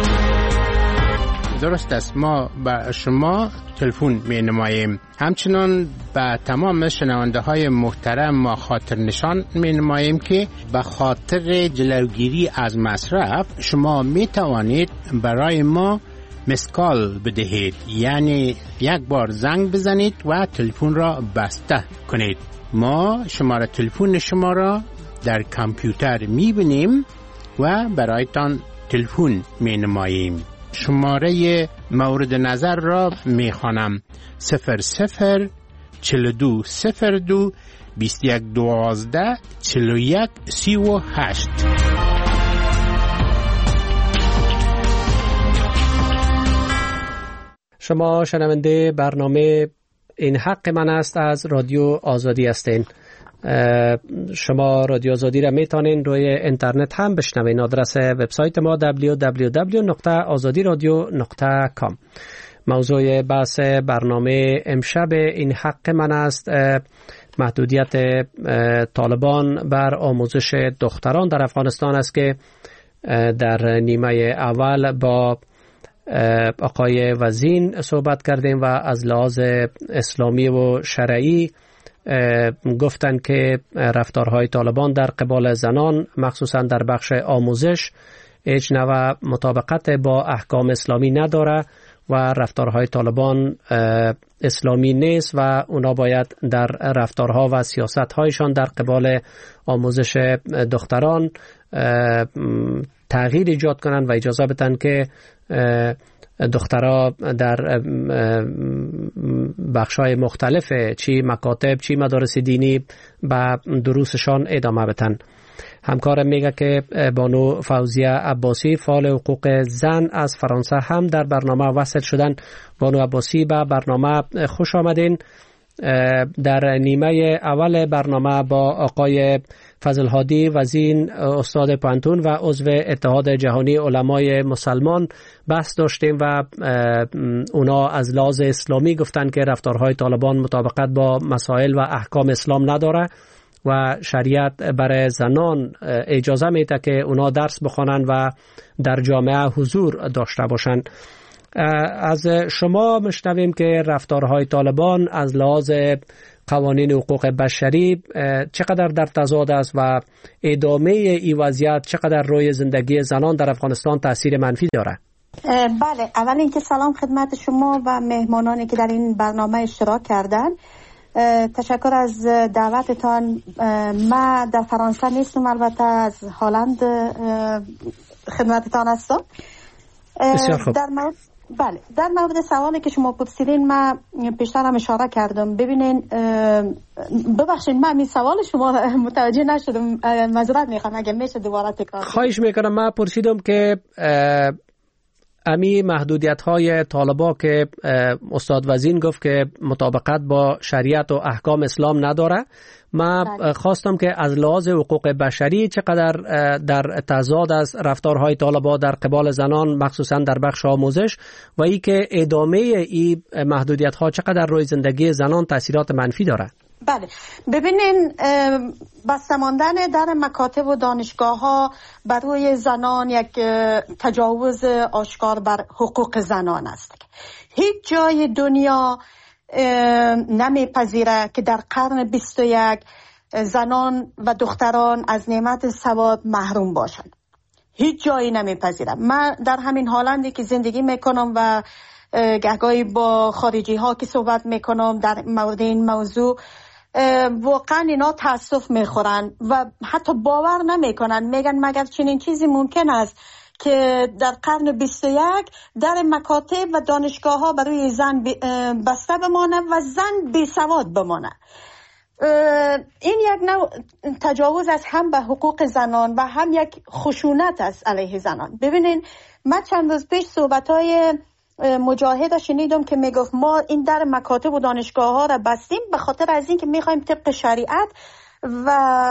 درست است، ما به شما تلفن می نماییم. همچنان به تمام شنونده های محترم ما خاطر نشان می نماییم که به خاطر جلوگیری از مصرف شما می توانید برای ما مسکال بدهید، یعنی یک بار زنگ بزنید و تلفن را بسته کنید. ما شماره تلفن شما را در کامپیوتر می بینیم و برایتان تلفن می نماییم. شماره مورد نظر را می خوانم: صفر صفر چل دو صفر دو بیست یک دوازده چل و یک سی و هشت. شما شنونده برنامه این حق من است از رادیو آزادی هستین. شما رادیو آزادی را میتونین روی اینترنت هم بشنوین. آدرس وبسایت ما دبلیو دبلیو دبلیو دات آزادی رادیو دات کام. موضوع بحث برنامه امشب این حق من است محدودیت طالبان بر آموزش دختران در افغانستان است که در نیمه اول با آقای وزین صحبت کردیم و از لحاظ اسلامی و شرعی گفتن که رفتارهای طالبان در قبال زنان مخصوصا در بخش آموزش هیچ نوع مطابقت با احکام اسلامی نداره و رفتارهای طالبان اسلامی نیست و اونا باید در رفتارها و سیاستهایشان در قبال آموزش دختران تغییر ایجاد کنن و اجازه بدن که دخترها در بخش‌های مختلف چی مکاتب چی مدارس دینی به دروسشان ادامه بدن. همکارم میگه که بانو فوزیه عباسی فعال حقوق زن از فرانسه هم در برنامه وصل شدن. بانو عباسی به برنامه خوش آمدین. در نیمه اول برنامه با آقای فضل هادی وزین استاد پانتون و عضو اتحاد جهانی علمای مسلمان بحث داشتیم و اونا از لحاظ اسلامی گفتن که رفتارهای طالبان مطابقت با مسائل و احکام اسلام نداره و شریعت برای زنان اجازه میده که اونا درس بخونن و در جامعه حضور داشته باشن. از شما مشنویم که رفتارهای طالبان از لحاظ قوانین حقوق بشری چقدر در تضاد است و ادامه این وضعیت چقدر روی زندگی زنان در افغانستان تاثیر منفی داره. بله، اول اینکه سلام خدمت شما و مهمانانی که در این برنامه اشتراک کردن. تشکر از دعوتتان. من در فرانسه نیستم، البته از هلند خدمتتان هستم. در مورد بله در مورد سوالی که شما پرسیدین من پیشتر هم اشاره کردم. ببینین، ببخشید من این سوال شما متوجه نشدم، معذرت میخوام اگه میشه دوباره تکرار. خواهش میکنم. من پرسیدم که امی محدودیت های طالبا که استاد وزین گفت که مطابقت با شریعت و احکام اسلام نداره، من خواستم که از لحاظ حقوق بشری چقدر در تضاد است رفتارهای طالبا در قبال زنان مخصوصا در بخش آموزش و ای که ادامه این محدودیت ها چقدر روی زندگی زنان تاثیرات منفی داره. بله، ببینین، بسته ماندن در مکاتب و دانشگاه ها بر روی زنان یک تجاوز آشکار بر حقوق زنان است. هیچ جای دنیا نمیپذیره که در قرن بیست و یک زنان و دختران از نعمت سواد محروم باشند. هیچ جایی نمیپذیره. من در همین هالندی که زندگی میکنم و گهگاهی با خارجی ها که صحبت میکنم در مورد این موضوع، واقعا اینا تاسف میخورن و حتی باور نمیکنن. میگن مگر چنین چیزی ممکن است که در قرن بیست و یک در مکاتب و دانشگاه ها برای زن بسته بمانه و زن بی سواد بمانه. این یک نوع تجاوز است هم به حقوق زنان و هم یک خشونت است علیه زنان. ببینین من چند روز پیش صحبت های مجاهد شنیدم که میگفت ما این در مکاتب و دانشگاه ها را بستیم به خاطر از این که میخوایم طبق شریعت و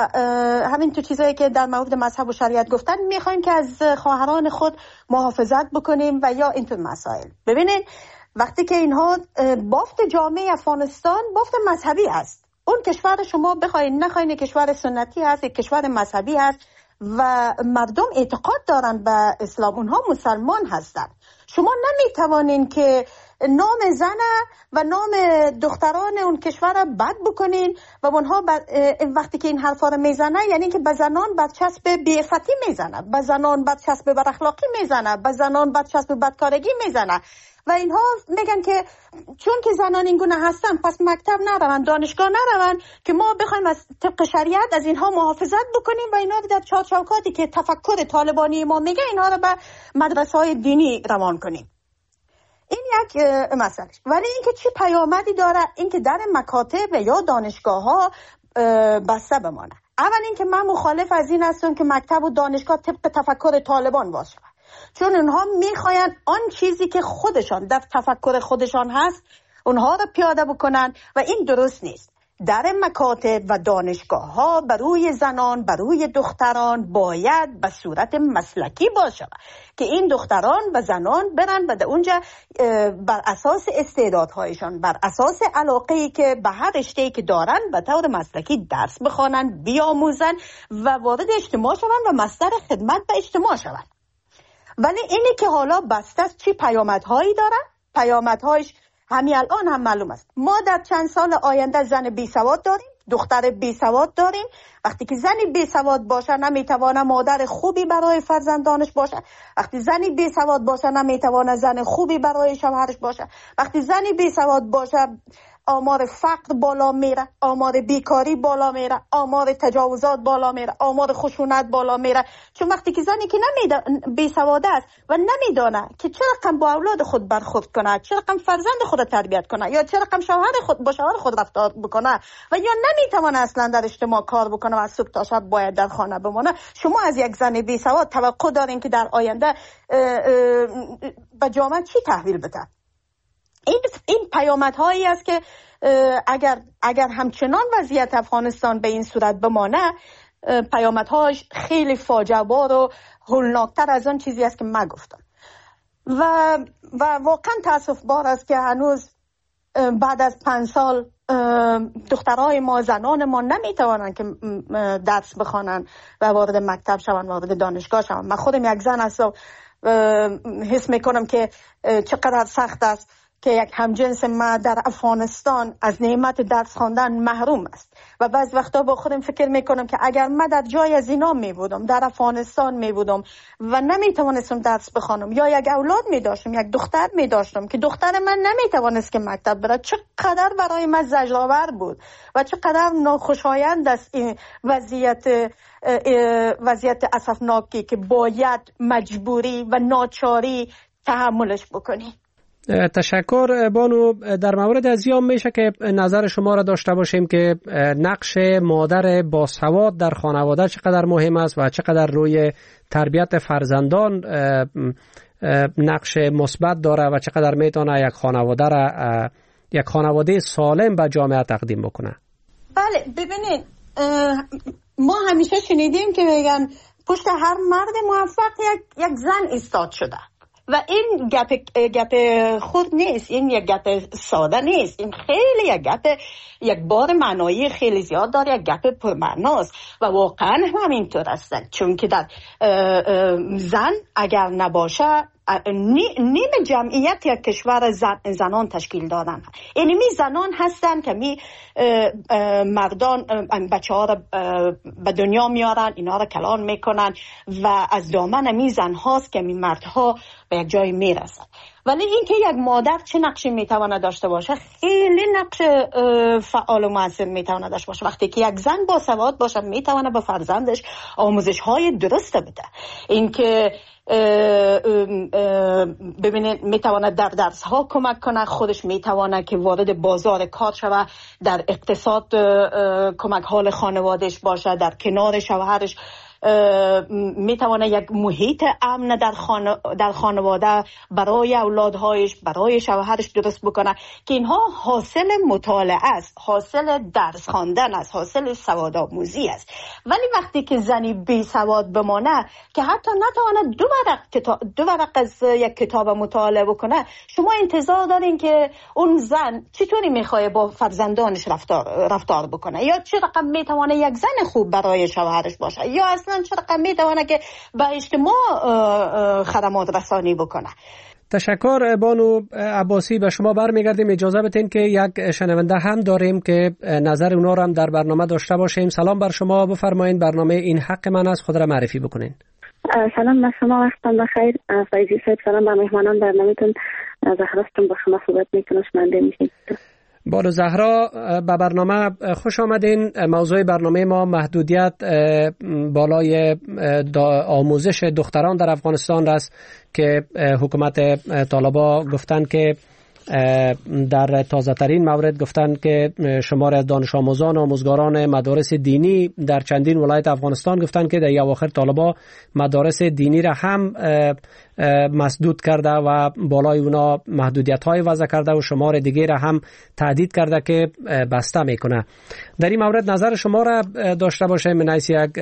همین تو چیزایی که در مورد مذهب و شریعت گفتن میخوایم که از خواهران خود محافظت بکنیم و یا اینطور مسائل. ببینین وقتی که اینها بافت جامعه افغانستان بافت مذهبی است، اون کشور شما بخواین نخواین کشور سنتی هست، کشور مذهبی هست و مردم اعتقاد دارن به اسلام، اونها مسلمان هستن. شما نمیتوانین که نام زن و نام دختران اون کشور را بد بکنین و اونها وقتی که این حرفا رو میزنه یعنی که به زنان بدچسب بی‌عفتی میزنه، به زنان بدچسب بد اخلاقی میزنه، به زنان بدچسب بدکارگی میزنه و اینها میگن که چون که زنان این گونه هستن پس مکتب نروند، دانشگاه نروند که ما بخوایم از طبق شریعت از اینها محافظت بکنیم و اینا در چارچوکاتی که تفکر طالبانی ما میگه اینها رو به مدرسه های دینی روان کنیم. این یک مسئله. ولی اینکه چی پیامدی داره اینکه در مکاتب یا دانشگاه ها بسته بمانه. اول اینکه من مخالف از این هستم که مکتب و دانشگاه طبق تفکر طالبان باشه، چون اونها میخواین آن چیزی که خودشان در تفکر خودشان هست اونها رو پیاده بکنن و این درست نیست. در مکاتب و دانشگاه ها بروی زنان بروی دختران باید به صورت مسلکی باشه که این دختران و زنان برن و در اونجا بر اساس استعدادهایشان، بر اساس علاقه‌ای که به هر رشته‌ای که دارن به طور مسلکی درس بخوانن، بیاموزن و وارد اجتماع شون و مصدر خدمت به اجتماع شون. ولی اینی که حالا بسته است چی پیامدهایی داره؟ پیامدهایش همین الان هم معلوم است. ما در چند سال آینده زن بی سواد داریم، دختر بی سواد داریم. وقتی که زنی بی سواد باشه نمیتونه مادر خوبی برای فرزندانش باشه. وقتی زنی بی سواد باشه نمیتونه زن خوبی برای شوهرش باشه. وقتی زنی بی سواد باشه آمار فقر بالا میره، آمار بیکاری بالا میره، آمار تجاوزات بالا میره، آمار خشونت بالا میره. چون وقتی که زنی که نمیدونه بی سواد است و نمیدونه که چه رقم با اولاد خود برخورد کنه، چه رقم فرزند خود تربیت کنه یا چه رقم شوهر خود با شوهر خود رفتار بکنه و یا نمیتونه اصلا در اجتماع کار بکنه و از صبح تا شب باید در خانه بمونه، شما از یک زن بی سواد توقع دارین که در آینده به جامعه چی تحویل بده؟ این این پیامدهایی است که اگر اگر همچنان وضعیت افغانستان به این صورت بمانه پیامدهاش خیلی فاجعه بار و هولناکتر از آن چیزی است که من گفتم و و واقعا تاسف بار است که هنوز بعد از پنج سال دخترای ما، زنان ما نمیتوانند که درس بخوانند و وارد مکتب شوند، وارد دانشگاه شوند. من خودم یک زن هستم، حس میکنم که چقدر سخت است که یک همجنس ما در افغانستان از نعمت درس خواندن محروم است و بعض وقتا با خودم فکر میکنم که اگر من در جای از اینا می بودم، در افغانستان می بودم و نمیتوانستم درس بخوانم یا یک اولاد می داشتم، یک دختر می داشتم که دختر من نمیتوانست که مکتب بره، چقدر برای من زجرآور بود و چقدر ناخوشایند است این وضعیت وضعیت اسفناکی که باید مجبوری و ناچاری تحملش بکنی. تشکر بانو. در مورد از این میشه که نظر شما را داشته باشیم که نقش مادر باسواد در خانواده چقدر مهم است و چقدر روی تربیت فرزندان نقش مثبت داره و چقدر میتونه یک خانواده را یک خانواده سالم به جامعه تقدیم بکنه. بله ببینید، ما همیشه شنیدیم که میگن پشت هر مرد موفق یک یک زن ایستاد شده و این گپ گپ خود نیست، این یک گپ ساده نیست، این خیلی یک گپ یک بار معنایی خیلی زیاد داره، یک گپ پرمعناست و واقعا همینطور است. چون که در زن اگر نباشه نیم جمعیت یک کشور زن زنان تشکیل دادن. یعنی می زنان هستن که می مردان بچه ها را به دنیا میارن، اینا را کلان میکنن و از دامن می زن هاست که می مردها به یک جای میرسن. ولی اینکه یک مادر چه نقشی میتونه داشته باشه، خیلی نقش فعال و مؤثر میتونه داشته باشه. وقتی که یک زن با سواد باشه میتونه به فرزندش آموزش های درست بده. اینکه ببینید میتونه در درس ها کمک کنه، خودش میتونه که وارد بازار کار شوه، در اقتصاد کمک حال خانوادهش باشه، در کنار شوهرش میتونه یک محیط امن در خانه در خانواده برای اولادهایش، برای شوهرش درست بکنه که اینها حاصل مطالعه است، حاصل درس خواندن است، حاصل سواد آموزی است. ولی وقتی که زنی بی سواد بمانه که حتی نتونه دو ورق کتاب دو ورق از یک کتاب مطالعه بکنه، شما انتظار دارین که اون زن چطوری میخواد با فرزندانش رفتار رفتار بکنه، یا چه رقم میتونه یک زن خوب برای شوهرش باشه، یا اصلا چه رقم میتونه که به اجتماع خدمات رسانی بکنه. تشکر بانو عباسی. به شما برمیگردیم. اجازه بدین که یک شنونده هم داریم که نظر اونا رو هم در برنامه داشته باشیم. سلام بر شما، بفرمایید. برنامه این حق من است، خود را معرفی بکنین. سلام بر شما، وقتتان بخیر. فایزی صاحب، سلام بر مهمانان برنامه‌تون. زهراستون با شما صحبت میکنم، شنونده میشین. بانو زهرا، به برنامه خوش آمدین. موضوع برنامه ما محدودیت بالای آموزش دختران در افغانستان است که حکومت طالبان گفتن که در تازه ترین مورد گفتن که شمار از دانش آموزان و آموزگاران مدارس دینی در چندین ولایت افغانستان گفتن که در اواخر طالبان مدارس دینی را هم مسدود کرده و بالای اونا محدودیت های وضع کرده و شمار دیگه را هم تهدید کرده که بسته میکنه. در این مورد نظر شما را داشته باشه من حیث یک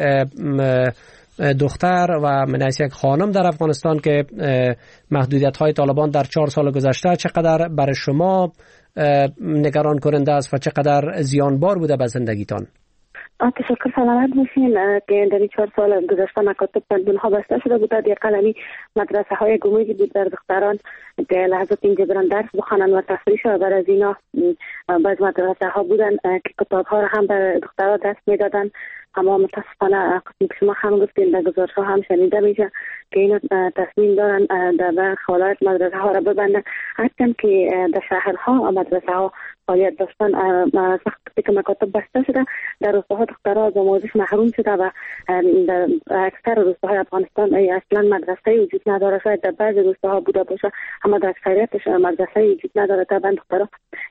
دختر و من حیث یک خانم در افغانستان که محدودیت های طالبان در چهار سال گذشته چقدر برای شما نگران کننده است و چقدر زیانبار بوده به زندگیتان؟ تشکر، سلامت باشین. که در این چهار سال گذشته مکاتب پنجونها بسته شده بود. در قلمی مدرسه های گموجی بود در دختران که لحظات اینجا برن درس بخوانن و تفریح شده. بر از اینا بعض مدرسه ها بودن که کتاب ها را هم بر دخترها دست میدادن، اما متاسفانه قسمی که شما هم گفتین در گزارش ها هم شنیده میشه که اینا تصمیم دارن در خالات مدرسه ها را ببندن. حتی که در شهرها مدرسه ها فعالیت داشتن، وقتی که مکاتب بسته شده در روستاها دخترها از آموزش محروم شده و در اکثر روستاهای افغانستان اصلا مدرسه وجود نداره. شاید در بعضی روستاها بوده باشه اما در اکثریتش مدرسه وجود نداره. طبعا دخترها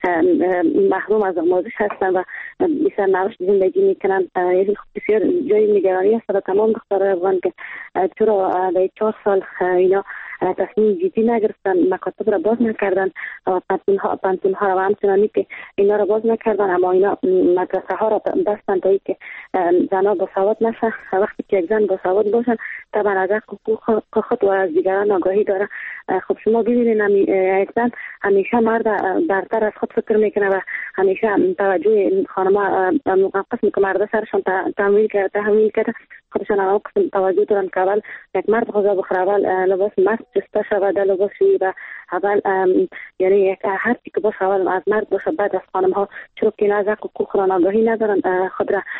محروم از آموزش هستن و بی سرنوشت زندگی میکنن. یعنی بسیار جای نگرانی است برای تمام دخترای افغان که چرا در چهار سال اینا تصمیم جدی نگرفتن، مکاتب را باز نکردن و پنتونها پنتونها و همچنانی که اینا را باز نکردن، اما اینا مدرسه ها را بستن تا که زنها با سواد نشه. وقتی که یک زن با سواد باشن طبعا از حقوق خود و از دیگران آگاهی داره. خب شما ببینید یک زن همیشه مرد برتر از خود فکر میکنه و همیشه توجه خانم‌ها قسم که مرد سرشان تحمیل کرده تحمیل کرده خودشان هم قسم توجه دارن که اول یک مرد غذا بخوره، اول لباس مرد جسته شود، لباس و اول یعنی هر چی که باشه اول از مرد باشه، بعد از خانم ها، چون که از حقوق را آگاهی ندارن، خود را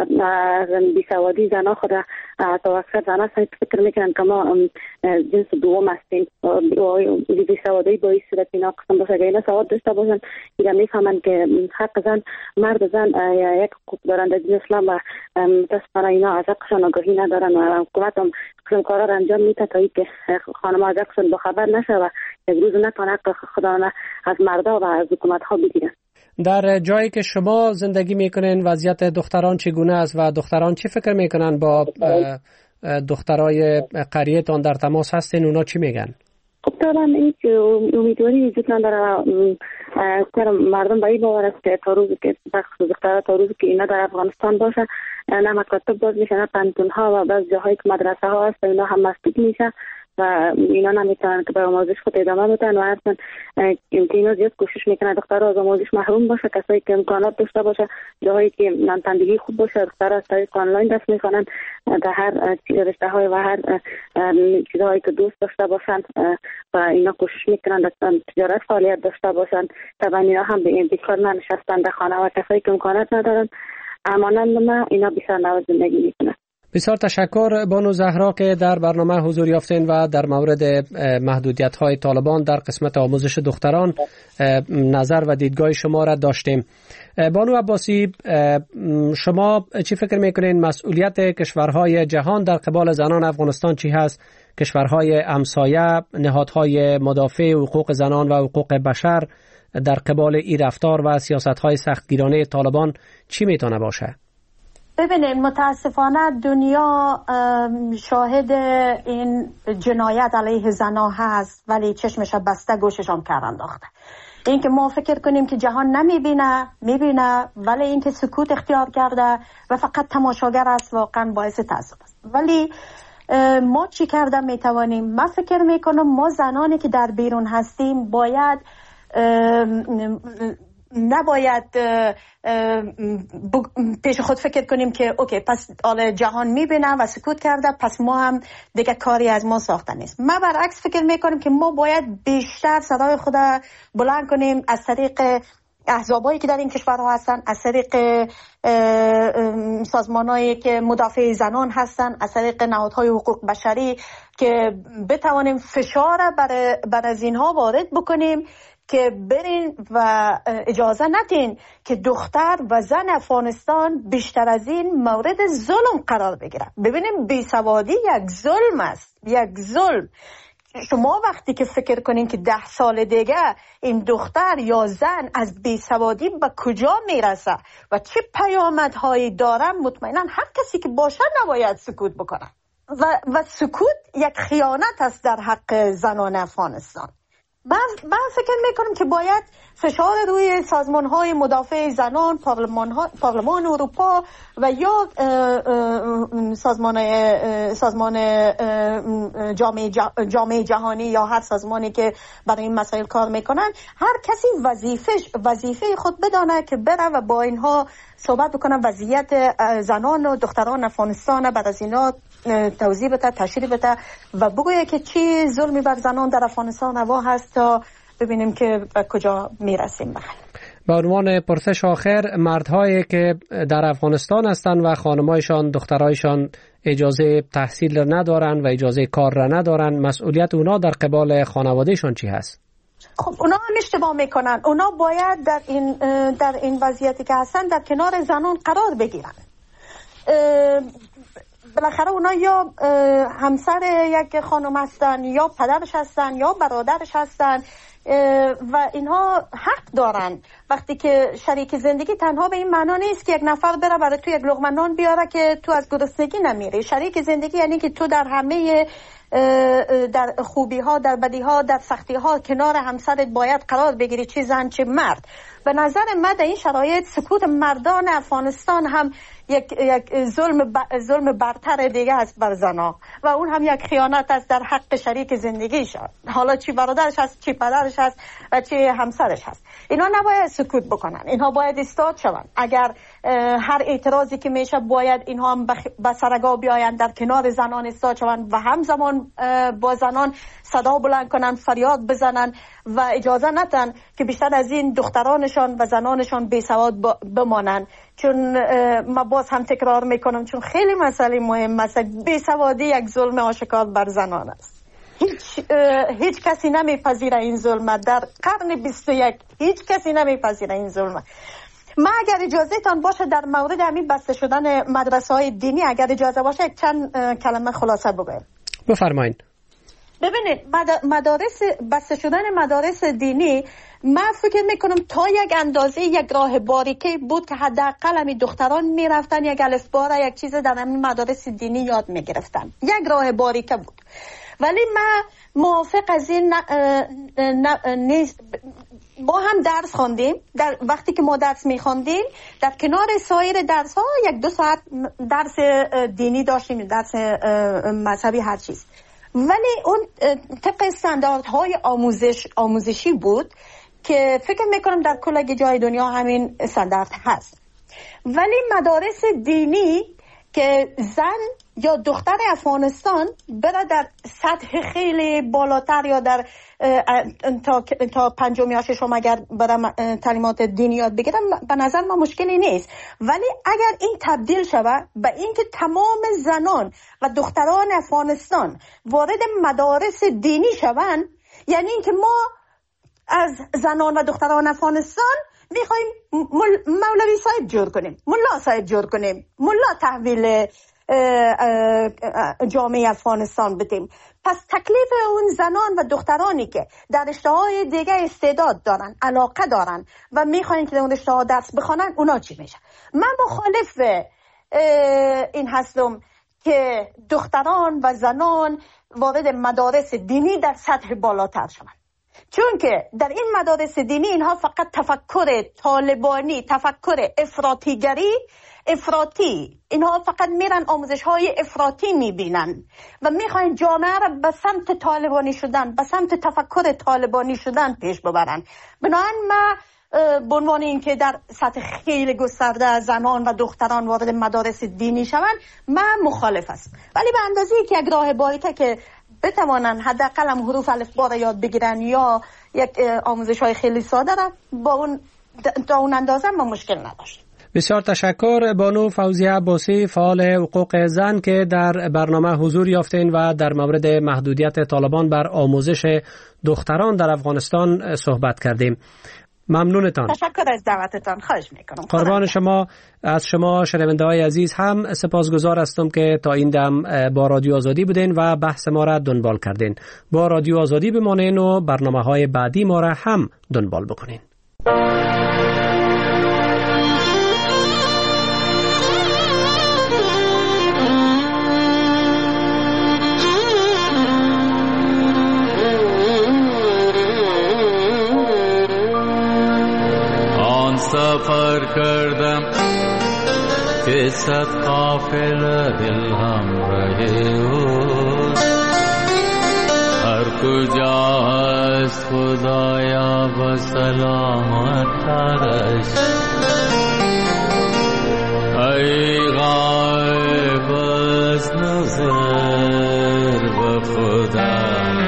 بی سوادی زنا خود را تا اکثر زنا فکر میکنن که ما جنس دوم هستیم. بی سوادی باعث شده که اینا قسم باشه که اینا سواد داشته باشن اینا میفهمن که حق زن مرد زن یک حقوق دارن در دین اسلام و متاسفانه اینا از حقشان آگاهی ندارن و حکومت هم قسم کارا را انجام میده تا اینکه خانم از حقشان بخبر نشه و یک روز نکنه حق خدا از مردا و از حکومت ها بگیرن. در جایی که شما زندگی میکنین وضعیت دختران چگونه است و دختران چی فکر میکنن؟ با دخترای قریه‌تان در تماس هستین، اونا چی میگن؟ خب طبعا این امیدواری وجود نداره. اکثر مردم به این باور است که تا روزی که بخش دخترها تا روزی که اینا در افغانستان باشه نه مکاتب باز میشه نه پنتون ها و بعض جاهایی که مدرسه ها هست اینا هم مسدود میشه و اینا نمیتونن که به آموزش خود ادامه بدن و اصلا اینا زیاد کوشش میکنن دخترها از آموزش محروم باشه. کسایی که امکانات داشته باشه، جاهایی که نانتندگی خوب باشه، دخترها از طریق آنلاین درس میخوانن در هر رشته های و هر چیزهایی که دوست داشته باشن و اینا کوشش میکنن در تجارت فعالیت داشته باشن. طبعا اینا هم به این بیکار ننشستن در خانه و کسایی که امکانات ندارن امانند ما اینا بیشتر نواز زندگی میکنن. بسیار تشکر بانو زهرا که در برنامه حضور یافتین و در مورد محدودیت‌های طالبان در قسمت آموزش دختران نظر و دیدگاه شما را داشتیم. بانو عباسی، شما چی فکر میکنین مسئولیت کشورهای جهان در قبال زنان افغانستان چی هست؟ کشورهای همسایه، نهادهای مدافع حقوق زنان و حقوق بشر در قبال این رفتار و سیاست‌های سختگیرانه طالبان چی میتونه باشه؟ ببینید متاسفانه دنیا شاهد این جنایت علیه زنها هست ولی چشمش بسته گوشش هم کار انداخته. این که ما فکر کنیم که جهان نمیبینه، میبینه ولی این که سکوت اختیار کرده و فقط تماشاگر است واقعا باعث تأسف است. ولی ما چی کرده میتوانیم؟ من فکر میکنم ما زنانی که در بیرون هستیم باید نباید پیش خود فکر کنیم که اوکی پس آل جهان میبینه و سکوت کرده پس ما هم دیگه کاری از ما ساخته نیست. ما برعکس فکر میکنیم که ما باید بیشتر صدای خود بلند کنیم از طریق احزابایی که در این کشورها هستن، از طریق سازمانایی که مدافع زنان هستن، از طریق نهادهای حقوق بشری که بتوانیم فشار بر, بر از اینها وارد بکنیم که برین و اجازه ندین که دختر و زن افغانستان بیشتر از این مورد ظلم قرار بگیره. ببینیم بیسوادی یک ظلم است، یک ظلم. شما وقتی که فکر کنین که ده سال دیگه این دختر یا زن از بیسوادی به کجا میرسه و چه پیامدهایی داره، مطمئنا هر کسی که باشه نباید سکوت بکنه و, و سکوت یک خیانت است در حق زنان افغانستان. من, من فکر میکنم که باید فشار روی سازمان های مدافع زنان، پارلمان, پارلمان اروپا و یا سازمان سازمان جامعه, جامعه جهانی یا هر سازمانی که برای این مسائل کار میکنن، هر کسی وظیفش وظیفه خود بدانه که بره و با اینها صحبت بکنه، وضعیت زنان و دختران افغانستان بعد از اینا توضیح بده، تشریح بده و بگویه که چی ظلمی بر زنان در افغانستان روا هست تا ببینیم که به کجا میرسیم. به عنوان پرسش آخر، مردهایی که در افغانستان هستند و خانمایشان، دخترایشان اجازه تحصیل را ندارن و اجازه کار را ندارن، مسئولیت اونا در قبال خانوادهشان چی هست؟ خب اونا هم اشتباه میکنن. اونا باید در این در این وضعیتی که هستن در کنار زنان قرار بگیرن. بالاخره اونا یا همسر یک خانم هستن یا پدرش هستن یا برادرش هستن و اینها حق دارن. وقتی که شریک زندگی تنها به این معنا نیست که یک نفر بره برای تو یک لقمه نان بیاره که تو از گرسنگی نمیری. شریک زندگی یعنی که تو در همه در خوبی ها، در بدی ها، در سختی ها کنار همسرت باید قرار بگیری، چه زن چه مرد. به نظر من در این شرایط سکوت مردان افغانستان هم یک یک ظلم ب... ظلم برتر دیگه است بر زنا و اون هم یک خیانت است در حق شریک زندگیش، حالا چی برادرش هست، چی پدرش هست و چی همسرش هست. اینا نباید سکوت بکنن، اینها باید ایستاد شون. اگر هر اعتراضی که میشه باید اینها هم به سرگاه بیاین، در کنار زنان ایستاد شون و همزمان با زنان صدا بلند کنن، فریاد بزنن و اجازه ندن که بیشتر از این دخترانشان و زنانشان بیسواد بمانن. چون ما باز هم تکرار میکنم، چون خیلی مسئله مهم است. بیسوادی یک ظلم آشکار بر زنان است. هیچ هیچ کسی نمیپذیره این ظلم. در قرن بیست و یک هیچ کسی نمیپذیره این ظلم. ما اگر اجازه تان باشه در مورد همین بسته شدن مدرسه های دینی اگر اجازه باشه چند کلمه خلاصه بگویم. بفرمایید. ببینید مدارس بسته شدن مدارس دینی، من فکر میکنم تا یک اندازه یک راه باریکی بود که حداقل همین دختران میرفتن یک الفبا را یک چیز در همین مدارس دینی یاد میگرفتن، یک راه باریکه بود. ولی من موافق از این نیست. با هم درس خوندیم، در وقتی که ما درس میخوندیم در کنار سایر درس ها یک دو ساعت درس دینی داشتیم، درس مذهبی هر چیز. ولی اون طبق استانداردهای آموزش آموزشی بود که فکر میکنم در کل جای دنیا همین استاندارد هست. ولی مدارس دینی که زن یا دختر افغانستان بره در سطح خیلی بالاتر یا در تا تا پنجم یا ششم اگر بره تعلیمات دینی یاد بگیرم، به نظر من مشکلی نیست. ولی اگر این تبدیل شود به اینکه تمام زنان و دختران افغانستان وارد مدارس دینی شوند، یعنی اینکه ما از زنان و دختران افغانستان میخوایم مولوی صاحب جور کنیم، ملا صاحب جور کنیم، ملا تحویل جامعه افغانستان بدیم. پس تکلیف اون زنان و دخترانی که در رشته‌های دیگه استعداد دارن، علاقه دارن و میخواین که در اون رشته‌ها درس بخونن، اونا چی میشه؟ من مخالف این هستم که دختران و زنان وارد مدارس دینی در سطح بالاتر شوند، چون که در این مدارس دینی اینها فقط تفکر طالبانی، تفکر افراطیگری افراطی، اینها فقط میرن آموزش های افراطی میبینن و میخواین جامعه را به سمت طالبانی شدن، به سمت تفکر طالبانی شدن پیش ببرن. بنابراین ما به عنوان اینکه در سطح خیلی گسترده زنان و دختران وارد مدارس دینی شوند، من مخالف هستم. ولی به اندازه‌ای که یک راه باریکه که بتوانن حداقل هم حروف الفبا را یاد بگیرن یا یک آموزش های خیلی ساده را، با اون تا اون اندازه ما مشکل نداشت. بسیار تشکر بانو فوزیه عباسی، فعال حقوق زن که در برنامه حضور یافتین و در مورد محدودیت طالبان بر آموزش دختران در افغانستان صحبت کردیم. ممنونتان. تشکر از دعوتتان، خواهش میکنم. قربان شما. از شما شنونده های عزیز هم سپاسگزار هستم که تا این دم با رادیو آزادی بودین و بحث ما را دنبال کردین. با رادیو آزادی بمانین و برنامه های بعدی ما را هم دنبال بکنین. سفر کردم که صد قافله دل همراه او، هر کجا هست خدایا با سلامت ترش. ای غایب از نظر به خدا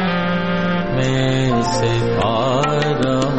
می سپارم،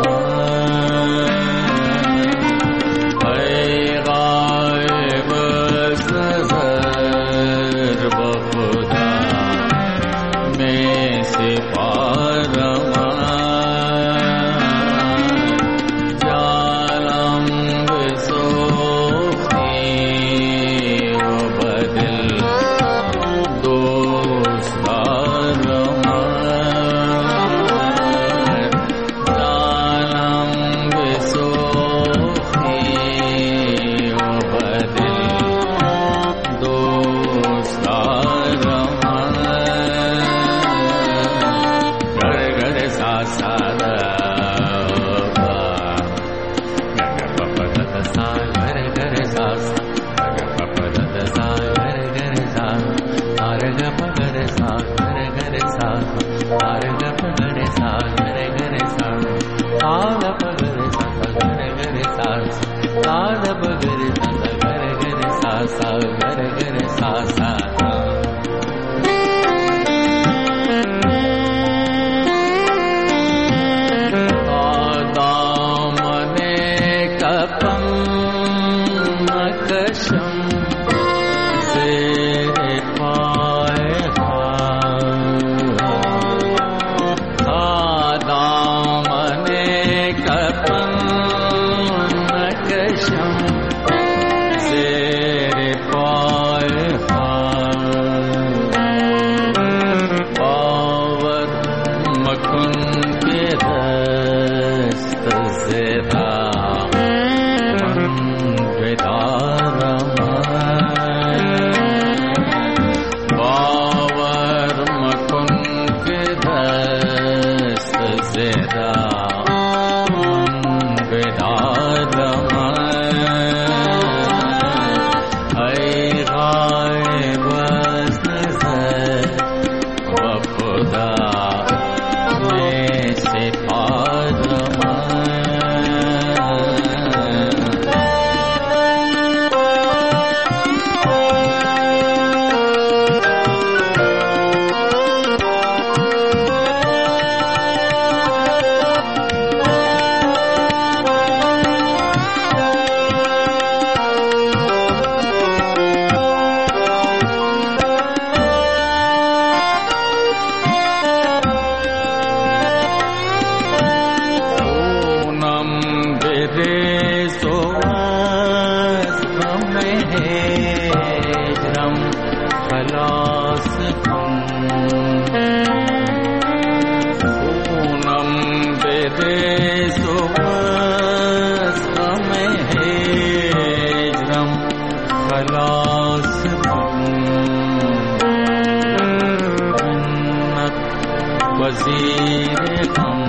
زیر غم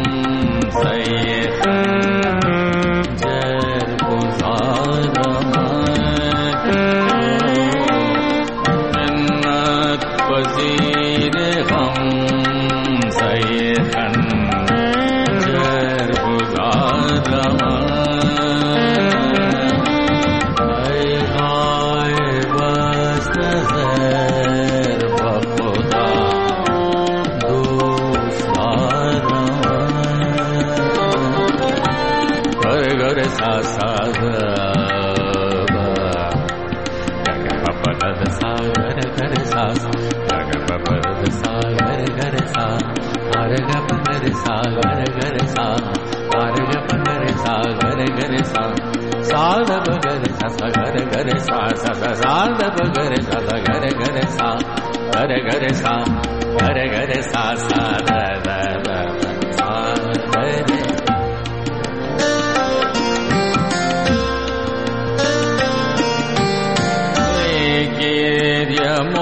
خنجر گذارم منت وزیر غم خنجر گذارم ای غایب از نظر و خدا دوست دارم گر گر سا سا گر سا گر گر سا گر گر سا گر گر سا گر گر سا گر گر سا گر گر سا गर गर سا سال دب گر سا گر گر سا سال دب گر سا گر گر سا گر گر سا گر گر سا سا دا دا دا سا گر گریم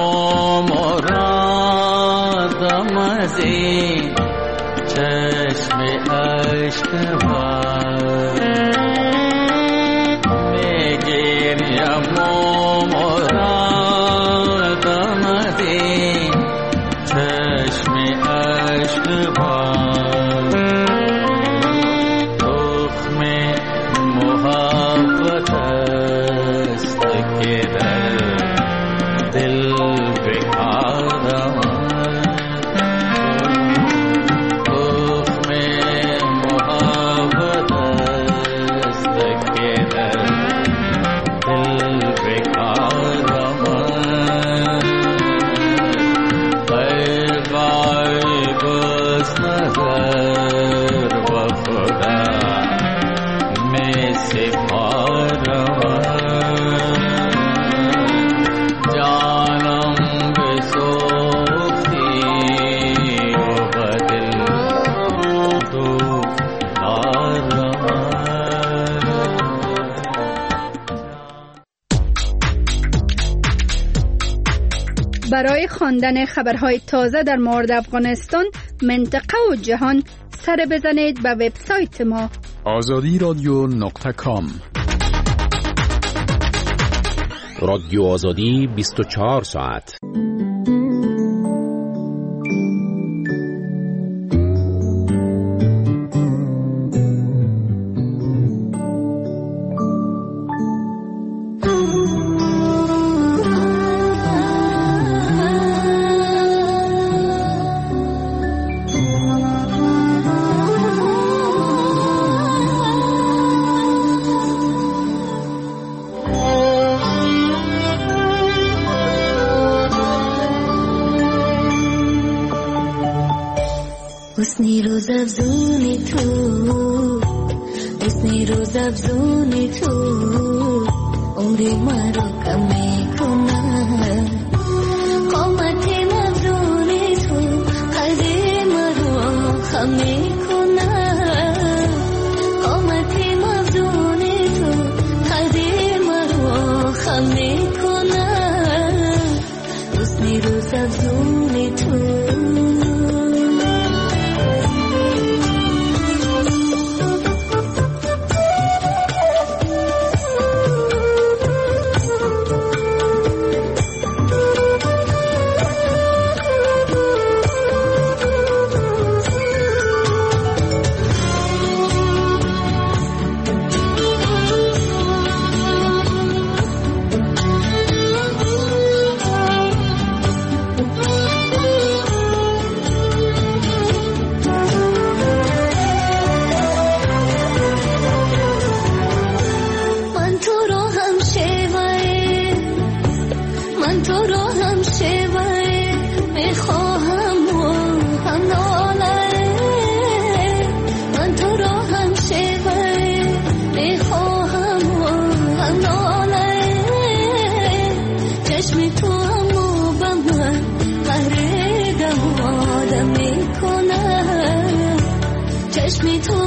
مرادم از این چشم عشق میگریم مرادم از این چشم عشق تخم محبت است که در دل بکارم تخم محبت است که در دل بکارم ای غایب از نظر و خدا می سپارم برای خواندن خبرهای تازه در مورد افغانستان، منطقه و جهان سر بزنید به وبسایت ما آزادی رادیو نقطه کام. رادیو آزادی بیست و چهار ساعت. حسنی روز افزونی تو حسنی روز افزونی تو عمری مرا کم میکنه قامت افزونی تو قدر مرا خم میکنه قامت افزونی تو قدر مرا خم میکنه حسنی روز افزونی تو me to